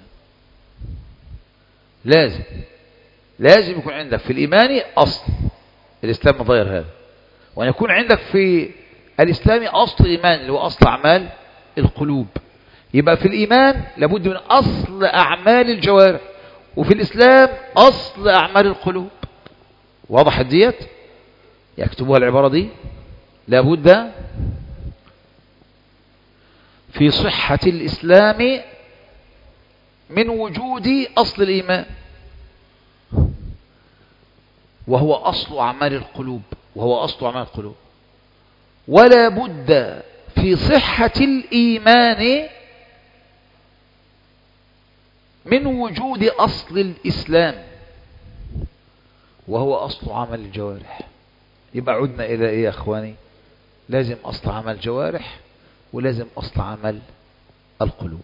لازم يكون عندك في الإيمان أصل، الإسلام مضير هذا، وأن يكون عندك في الإسلام أصل إيمان اللي هو أصل أعمال القلوب. يبقى في الإيمان لابد من أصل أعمال الجوارح، وفي الإسلام أصل أعمال القلوب. واضح ديت؟ يكتبوها العبارة دي: لابد في صحة الإسلام من وجود أصل الإيمان، وهو أصل أعمال القلوب، ولا بد في صحة الإيمان من وجود أصل الإسلام، وهو أصل عمل الجوارح. يبقى عدنا إلى إيه يا أخواني؟ لازم أصل عمل الجوارح، ولازم أصل عمل القلوب.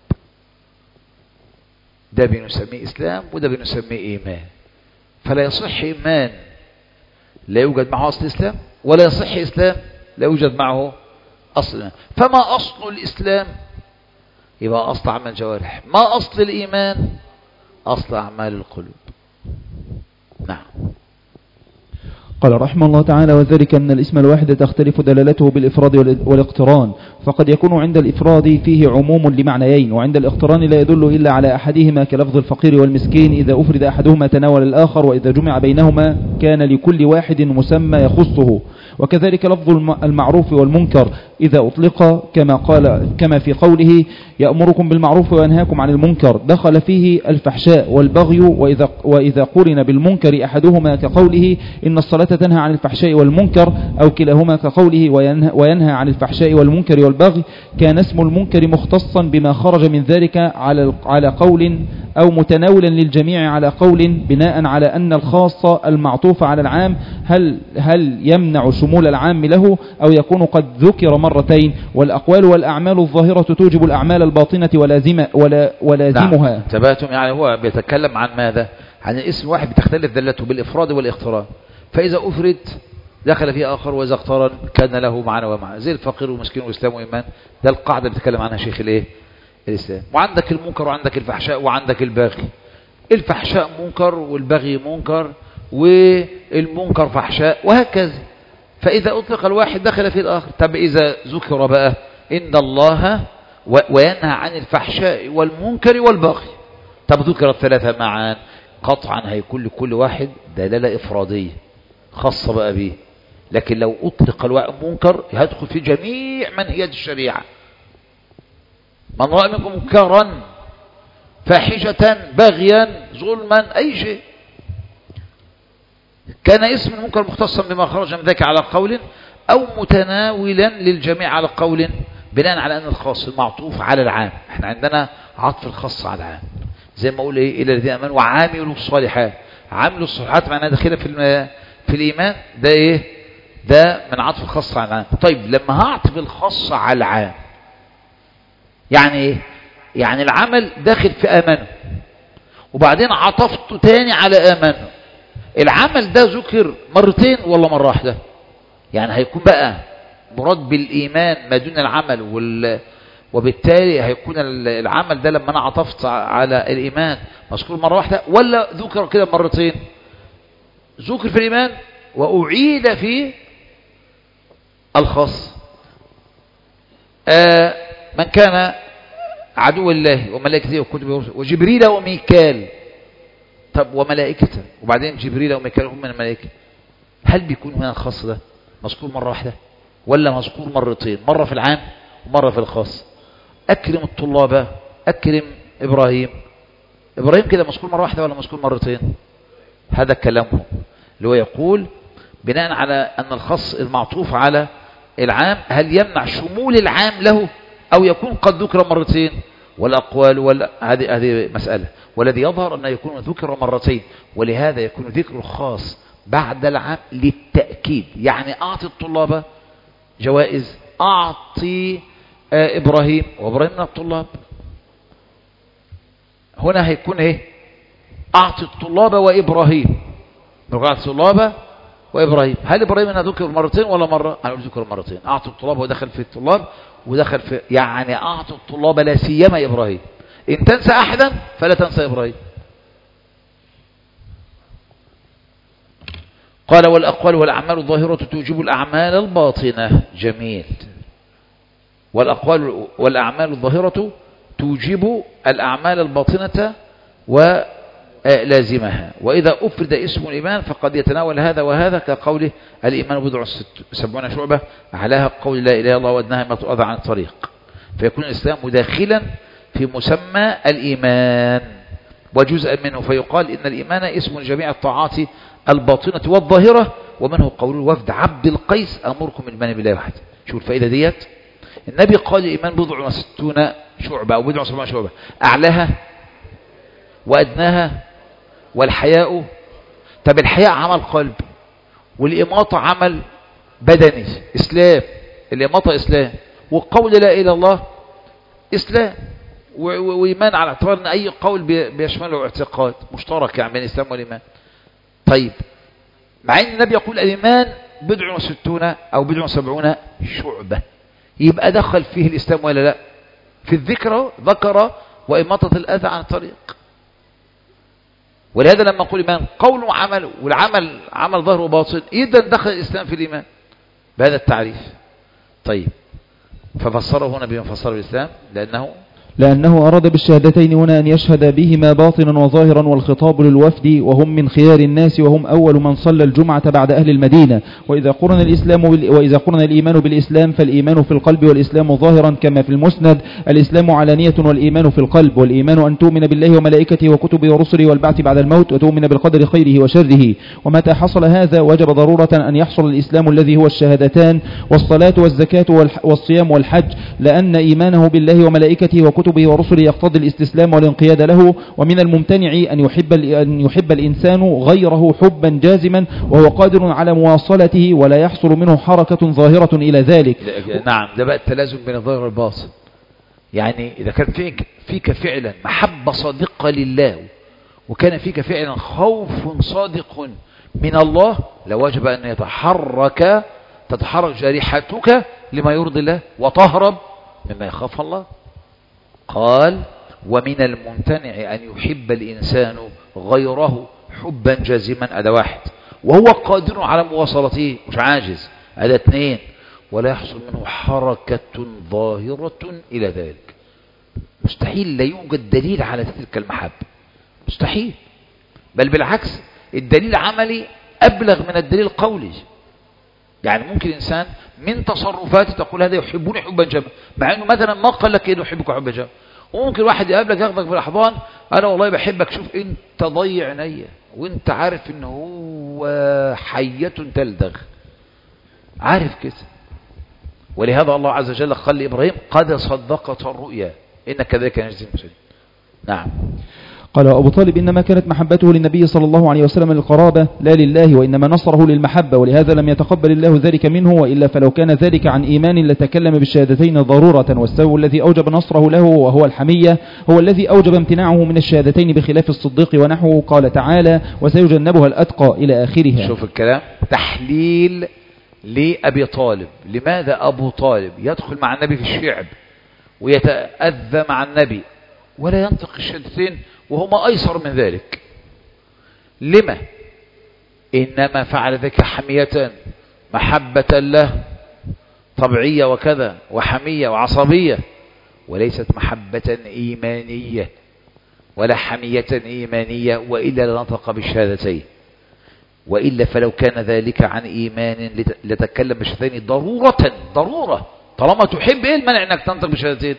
ده بنسميه إسلام، وده بنسميه إيمان. فلا يصح إيمان لا يوجد معه أصل إسلام، ولا يصح إسلام لا يوجد معه أصل إيمان. فما أصل الإسلام؟ يبقى أصل عمل الجوارح. ما أصل الإيمان؟ أصل أعمال القلوب. نعم. قال رحمه الله تعالى: وذلك أن الاسم الواحد تختلف دلالته بالإفراد والاقتران، فقد يكون عند الإفراد فيه عموم لمعنيين، وعند الاقتران لا يدل إلا على أحدهما، كلفظ الفقير والمسكين. إذا أفرد أحدهما تناول الآخر، وإذا جمع بينهما كان لكل واحد مسمى يخصه. وكذلك لفظ المعروف والمنكر، إذا أطلق كما في قوله يأمركم بالمعروف وينهاكم عن المنكر دخل فيه الفحشاء والبغي، وإذا قرن بالمنكر أحدهما كقوله إن الصلاة تنهى عن الفحشاء والمنكر، أو كلاهما كقوله وينهى عن الفحشاء والمنكر والبغي، كان اسم المنكر مختصا بما خرج من ذلك على قول، أو متناولا للجميع على قول، بناء على أن الخاص المعطوف على العام هل يمنع شمول العام له، أو يكون قد ذكر مرتين. والأقوال والأعمال الظاهرة توجب الأعمال الباطنة ولازمها. نعم. تباتم، يعني هو بيتكلم عن ماذا؟ عن الاسم واحد بتختلف دلته بالإفراد والاقتران، فإذا أفرد دخل فيه آخر، وإذا اقترن كان له معنى ومعنى، زي الفقير والمسكين والإسلام وإيمان. ده القاعدة اللي بيتكلم عنها شيخ الإسلام. وعندك المنكر وعندك الفحشاء وعندك البغي. الفحشاء منكر والبغي منكر والمنكر فحشاء وهكذا. فإذا أطلق الواحد دخل فيه الآخر. طب إذا ذكر بقى إن الله وينهى عن الفحشاء والمنكر والبغي، طب ذكر الثلاثة معا، قطعا هيكون لكل واحد دلالة إفرادية خاصة بقى به. لكن لو أطلق المنكر يدخل في جميع منهيات الشريعة. من رأى منكم منكرا فاحشة بغيا ظلما أي شيء، كان اسم المنكر مختصا بما خرج من ذلك على قول، أو متناولا للجميع على قول، بناء على أن الخاص المعطوف على العام. احنا عندنا عطف الخاص على العام، زي ما أقول إلى الذين آمنوا وعاملوا الصالحات. عاملوا الصالحات معناها داخلة في الإيمان. ده إيه؟ ده من عطف الخاص على العام. طيب لما هعطف الخاص على العام يعني إيه؟ يعني العمل داخل في آمنه، وبعدين عطفته تاني على آمنه. العمل ده ذكر مرتين ولا مرة واحدة؟ يعني هيكون بقى مراد بالإيمان ما دون العمل، وبالتالي هيكون العمل ده لما أنا عطفت على الإيمان مذكور مرة واحدة، ولا ذكر كده مرتين؟ ذكر في الإيمان وأعيد في الخاص. من كان عدو الله وملائكته وكتبه وجبريل وميكال. طب وملائكته، وبعدين جبريل وميكال هم من الملائكة. هل بيكون هنا الخاص ده مذكور مرة واحدة ولا مذكور مرتين؟ مرة في العام ومرة في الخاص. أكرم الطلاب، أكرم إبراهيم كده مذكور مرة واحدة ولا مذكور مرتين؟ هذا كلامهم اللي هو يقول بناء على أن الخاص المعطوف على العام هل يمنع شمول العام له، أو يكون قد ذكر مرتين؟ والأقوال ولا هذه مسألة. والذي يظهر أنه يكون ذكر مرتين، ولهذا يكون ذكر الخاص بعد العام للتأكيد. يعني أعطي الطلاب جوائز، أعطي إبراهيم، وإبراهيم من الطلاب. هنا هيكون إيه؟ أعطي الطلاب وإبراهيم، نقول الطلاب وإبراهيم. هل إبراهيم أنا ذكر مرتين ولا مرة؟ أنا ذكر مرتين. أعطي الطلاب ودخل في الطلاب ودخل في، يعني أعطي الطلاب لا سيما إبراهيم. إن تنسى أحدا فلا تنسى إبراهيم. قال والأقوال والأعمال الظاهرة توجب الأعمال الباطنة. جميل. والأقوال والأعمال الظاهرة توجب الأعمال الباطنة ولازمها. وإذا أفرد اسم الإيمان فقد يتناول هذا وهذا، كقوله الإيمان بضع 70 شعبة، أعلاها قول لا إله إلا الله وأدناها ما تؤذى عن الطريق. فيكون الإسلام مداخلا في مسمى الإيمان وجزءا منه، فيقال إن الإيمان اسم لجميع الطاعات الباطنة والظاهرة. ومنه قول الوفد عبد القيس أمركم بالإيمان بالله وحده. شوف الفائدة ديت. النبي قال الإيمان بضع 60 شعبة أو بضع 70 شعبة، أعلاها وأدناها والحياء. طب الحياء عمل قلب، والإماطة عمل بدني إسلام. الإماطة إسلام، والقول لا إله إلا الله إسلام، وإيمان على اعتبار أن أي قول بيشمله اعتقاد مشترك يعني بين الإسلام والإيمان. طيب مع أن النبي يقول الإيمان بضع 60 أو بضع 70 شعبة، يبقى دخل فيه الإسلام ولا لا؟ في الذكر ذكر وإماطة الأذى عن الطريق. ولهذا لما نقول إيمان قول وعمل، والعمل عمل ظاهر وباطن، إذا دخل الإسلام في الإيمان بهذا التعريف. طيب ففسره هنا بما فسره الإسلام، لأنه لأنه أراد بالشهادتين هنا أن يشهد بهما باطنا وظاهرا، والخطاب للوفد وهم من خيار الناس وهم أول من صلى الجمعة بعد أهل المدينة. وإذا قرن الإيمان بالإسلام فالإيمان في القلب والإسلام ظاهرا، كما في المسند: الإسلام علانية والإيمان في القلب. والإيمان أن تؤمن بالله وملائكته وكتبه ورسله والبعث بعد الموت، وتؤمن بالقدر خيره وشره. ومتى حصل هذا وجب ضرورة أن يحصل الإسلام الذي هو الشهادتان والصلاة والزكاة والصيام والحج، لأن إيمانه بالله وملائكته وكتبه ورسله يقتضي الاستسلام والانقياد له. ومن الممتنع أن يحب الإنسان غيره حبا جازما وهو قادر على مواصلته ولا يحصل منه حركة ظاهرة إلى ذلك. نعم، ده بقى التلازم بين الظاهر والباطن. يعني إذا كان فيك فعلا محبة صادقة لله، وكان فيك فعلا خوف صادق من الله، لوجب أن تتحرك جارحتك لما يرضي الله وتهرب مما يخاف الله. قال: ومن الممتنع أن يحب الإنسان غيره حبا جازما، هذا واحد، وهو قادر على مواصلته، مش عاجز، هذا اثنين، ولا يحصل منه حركة ظاهرة إلى ذلك. مستحيل، لا يوجد دليل على تلك المحبة، مستحيل، بل بالعكس الدليل عملي أبلغ من الدليل القولي. يعني ممكن إنسان من تصرفاته تقول هذا يحبوني حبا جما، مع أنه مثلا ما قال لك إنه يحبك حبا جما. وممكن واحد يقابلك ياخدك في الأحضان: أنا والله بحبك، شوف أنت ضيع عينيا وأنت عارف إنه هو حية تلدغ، عارف كده. ولهذا الله عز وجل قال لإبراهيم: قد صدقت الرؤيا إنك كذلك نجزي المحسنين. نعم. قال أبو طالب: إنما كانت محبته للنبي صلى الله عليه وسلم للقرابة لا لله، وإنما نصره للمحبة، ولهذا لم يتقبل الله ذلك منه، وإلا فلو كان ذلك عن إيمان لتكلم بالشهادتين ضرورة. والسبب الذي أوجب نصره له وهو الحمية هو الذي أوجب امتناعه من الشهادتين بخلاف الصديق ونحوه. قال تعالى: وسيجنبها الأتقى إلى آخرها. شوف الكلام، تحليل لأبي طالب. لماذا أبو طالب يدخل مع النبي في الشعب ويتأذى مع النبي ولا ينطق الشهادتين وهما أيسر من ذلك؟ لما؟ إنما فعل ذلك حمية، محبة له طبيعية وكذا، وحمية وعصبية، وليست محبة إيمانية ولا حمية إيمانية، وإلا لنطق بالشهادتين. وإلا فلو كان ذلك عن إيمان لتكلم بالشهادتين ضرورة. طالما تحب، إيه المنع أنك تنطق بالشهادتين؟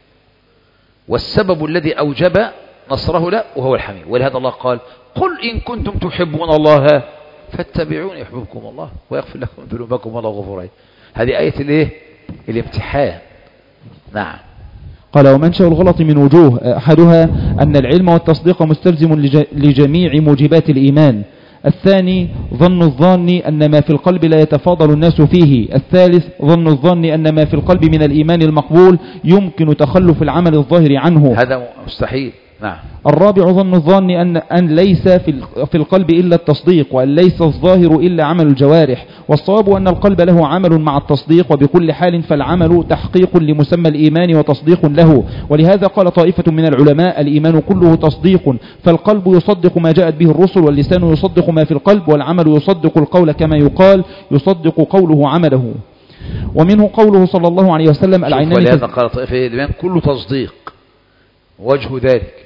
والسبب الذي أوجب نصره له وهو الحمية. ولهذا الله قال: قل إن كنتم تحبون الله فاتبعوني يحببكم الله ويغفر لكم ذنوبكم والله غفور رحيم. هذه آية الايه؟ الامتحان. نعم. قال: ومنشأ الغلط من وجوه، أحدها أن العلم والتصديق مستلزم لجميع موجبات الإيمان. الثاني ظن الظان أن ما في القلب لا يتفاضل الناس فيه. الثالث ظن الظن أن ما في القلب من الإيمان المقبول يمكن تخلف العمل الظاهر عنه، هذا مستحيل. نعم. الرابع ظن الظن أن ليس في القلب إلا التصديق، وأن ليس الظاهر إلا عمل الجوارح. والصواب أن القلب له عمل مع التصديق، وبكل حال فالعمل تحقيق لمسمى الإيمان وتصديق له. ولهذا قال طائفة من العلماء: الإيمان كله تصديق، فالقلب يصدق ما جاءت به الرسل، واللسان يصدق ما في القلب، والعمل يصدق القول، كما يقال يصدق قوله عمله. ومنه قوله صلى الله عليه وسلم: العينان. ولهذا قال طائفة: الإيمان كله تصديق. وجه ذلك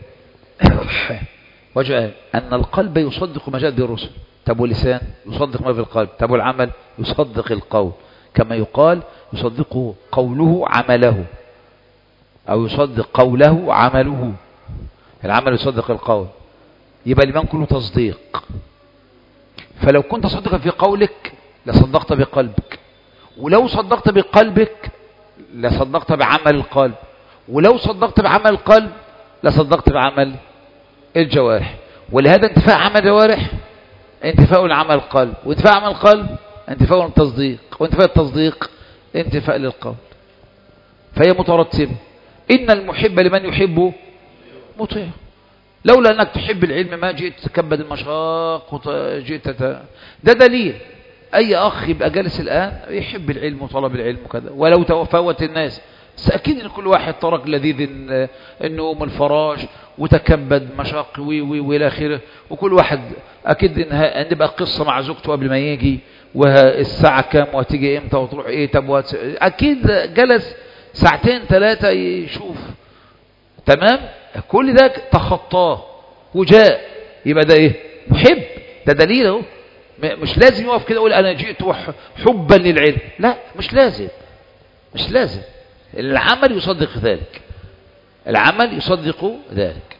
وجه أن القلب يصدق ما جاء به الرسل، طب واللسان يصدق ما في القلب، طب والعمل يصدق القول، كما يقال يصدق قوله عمله، أو يصدق قوله عمله. العمل يصدق القول، يبقى الإيمان كله تصديق. فلو كنت صدقا في قولك لصدقت بقلبك، ولو صدقت بقلبك لصدقت بعمل القلب، ولو صدقت بعمل القلب لصدقت بعمل الجوارح. ولهذا انتفاء عمل الجوارح انتفاء العمل القلب، وانتفاء عمل القلب انتفاء التصديق، وانتفاء التصديق انتفاء للقول. فهي مترتبة. إن المحب لمن يحبه مطيع. لولا أنك تحب العلم ما جئت تكبد المشاق وجئت ده دليل. أي أخ يبقى جالس الآن يحب العلم وطلب العلم وكذا، ولو توفوت الناس أكيد إن كل واحد ترك لذيذ النوم الفراش وتكبد مشاق وإلى آخره، وكل واحد أكيد إن نبقى قصة مع زوجته قبل ما يجي، والساعة كام وهتيجي إمتى وتروح إيه، طب أكيد جلس ساعتين ثلاثة يشوف تمام، كل ده تخطاه وجاء، يبقى ده ايه؟ محب. ده دليل اهو. مش لازم يقف كده يقول انا جئت حبا للعلم، لا مش لازم، مش لازم. العمل يصدق ذلك، العمل يصدق ذلك.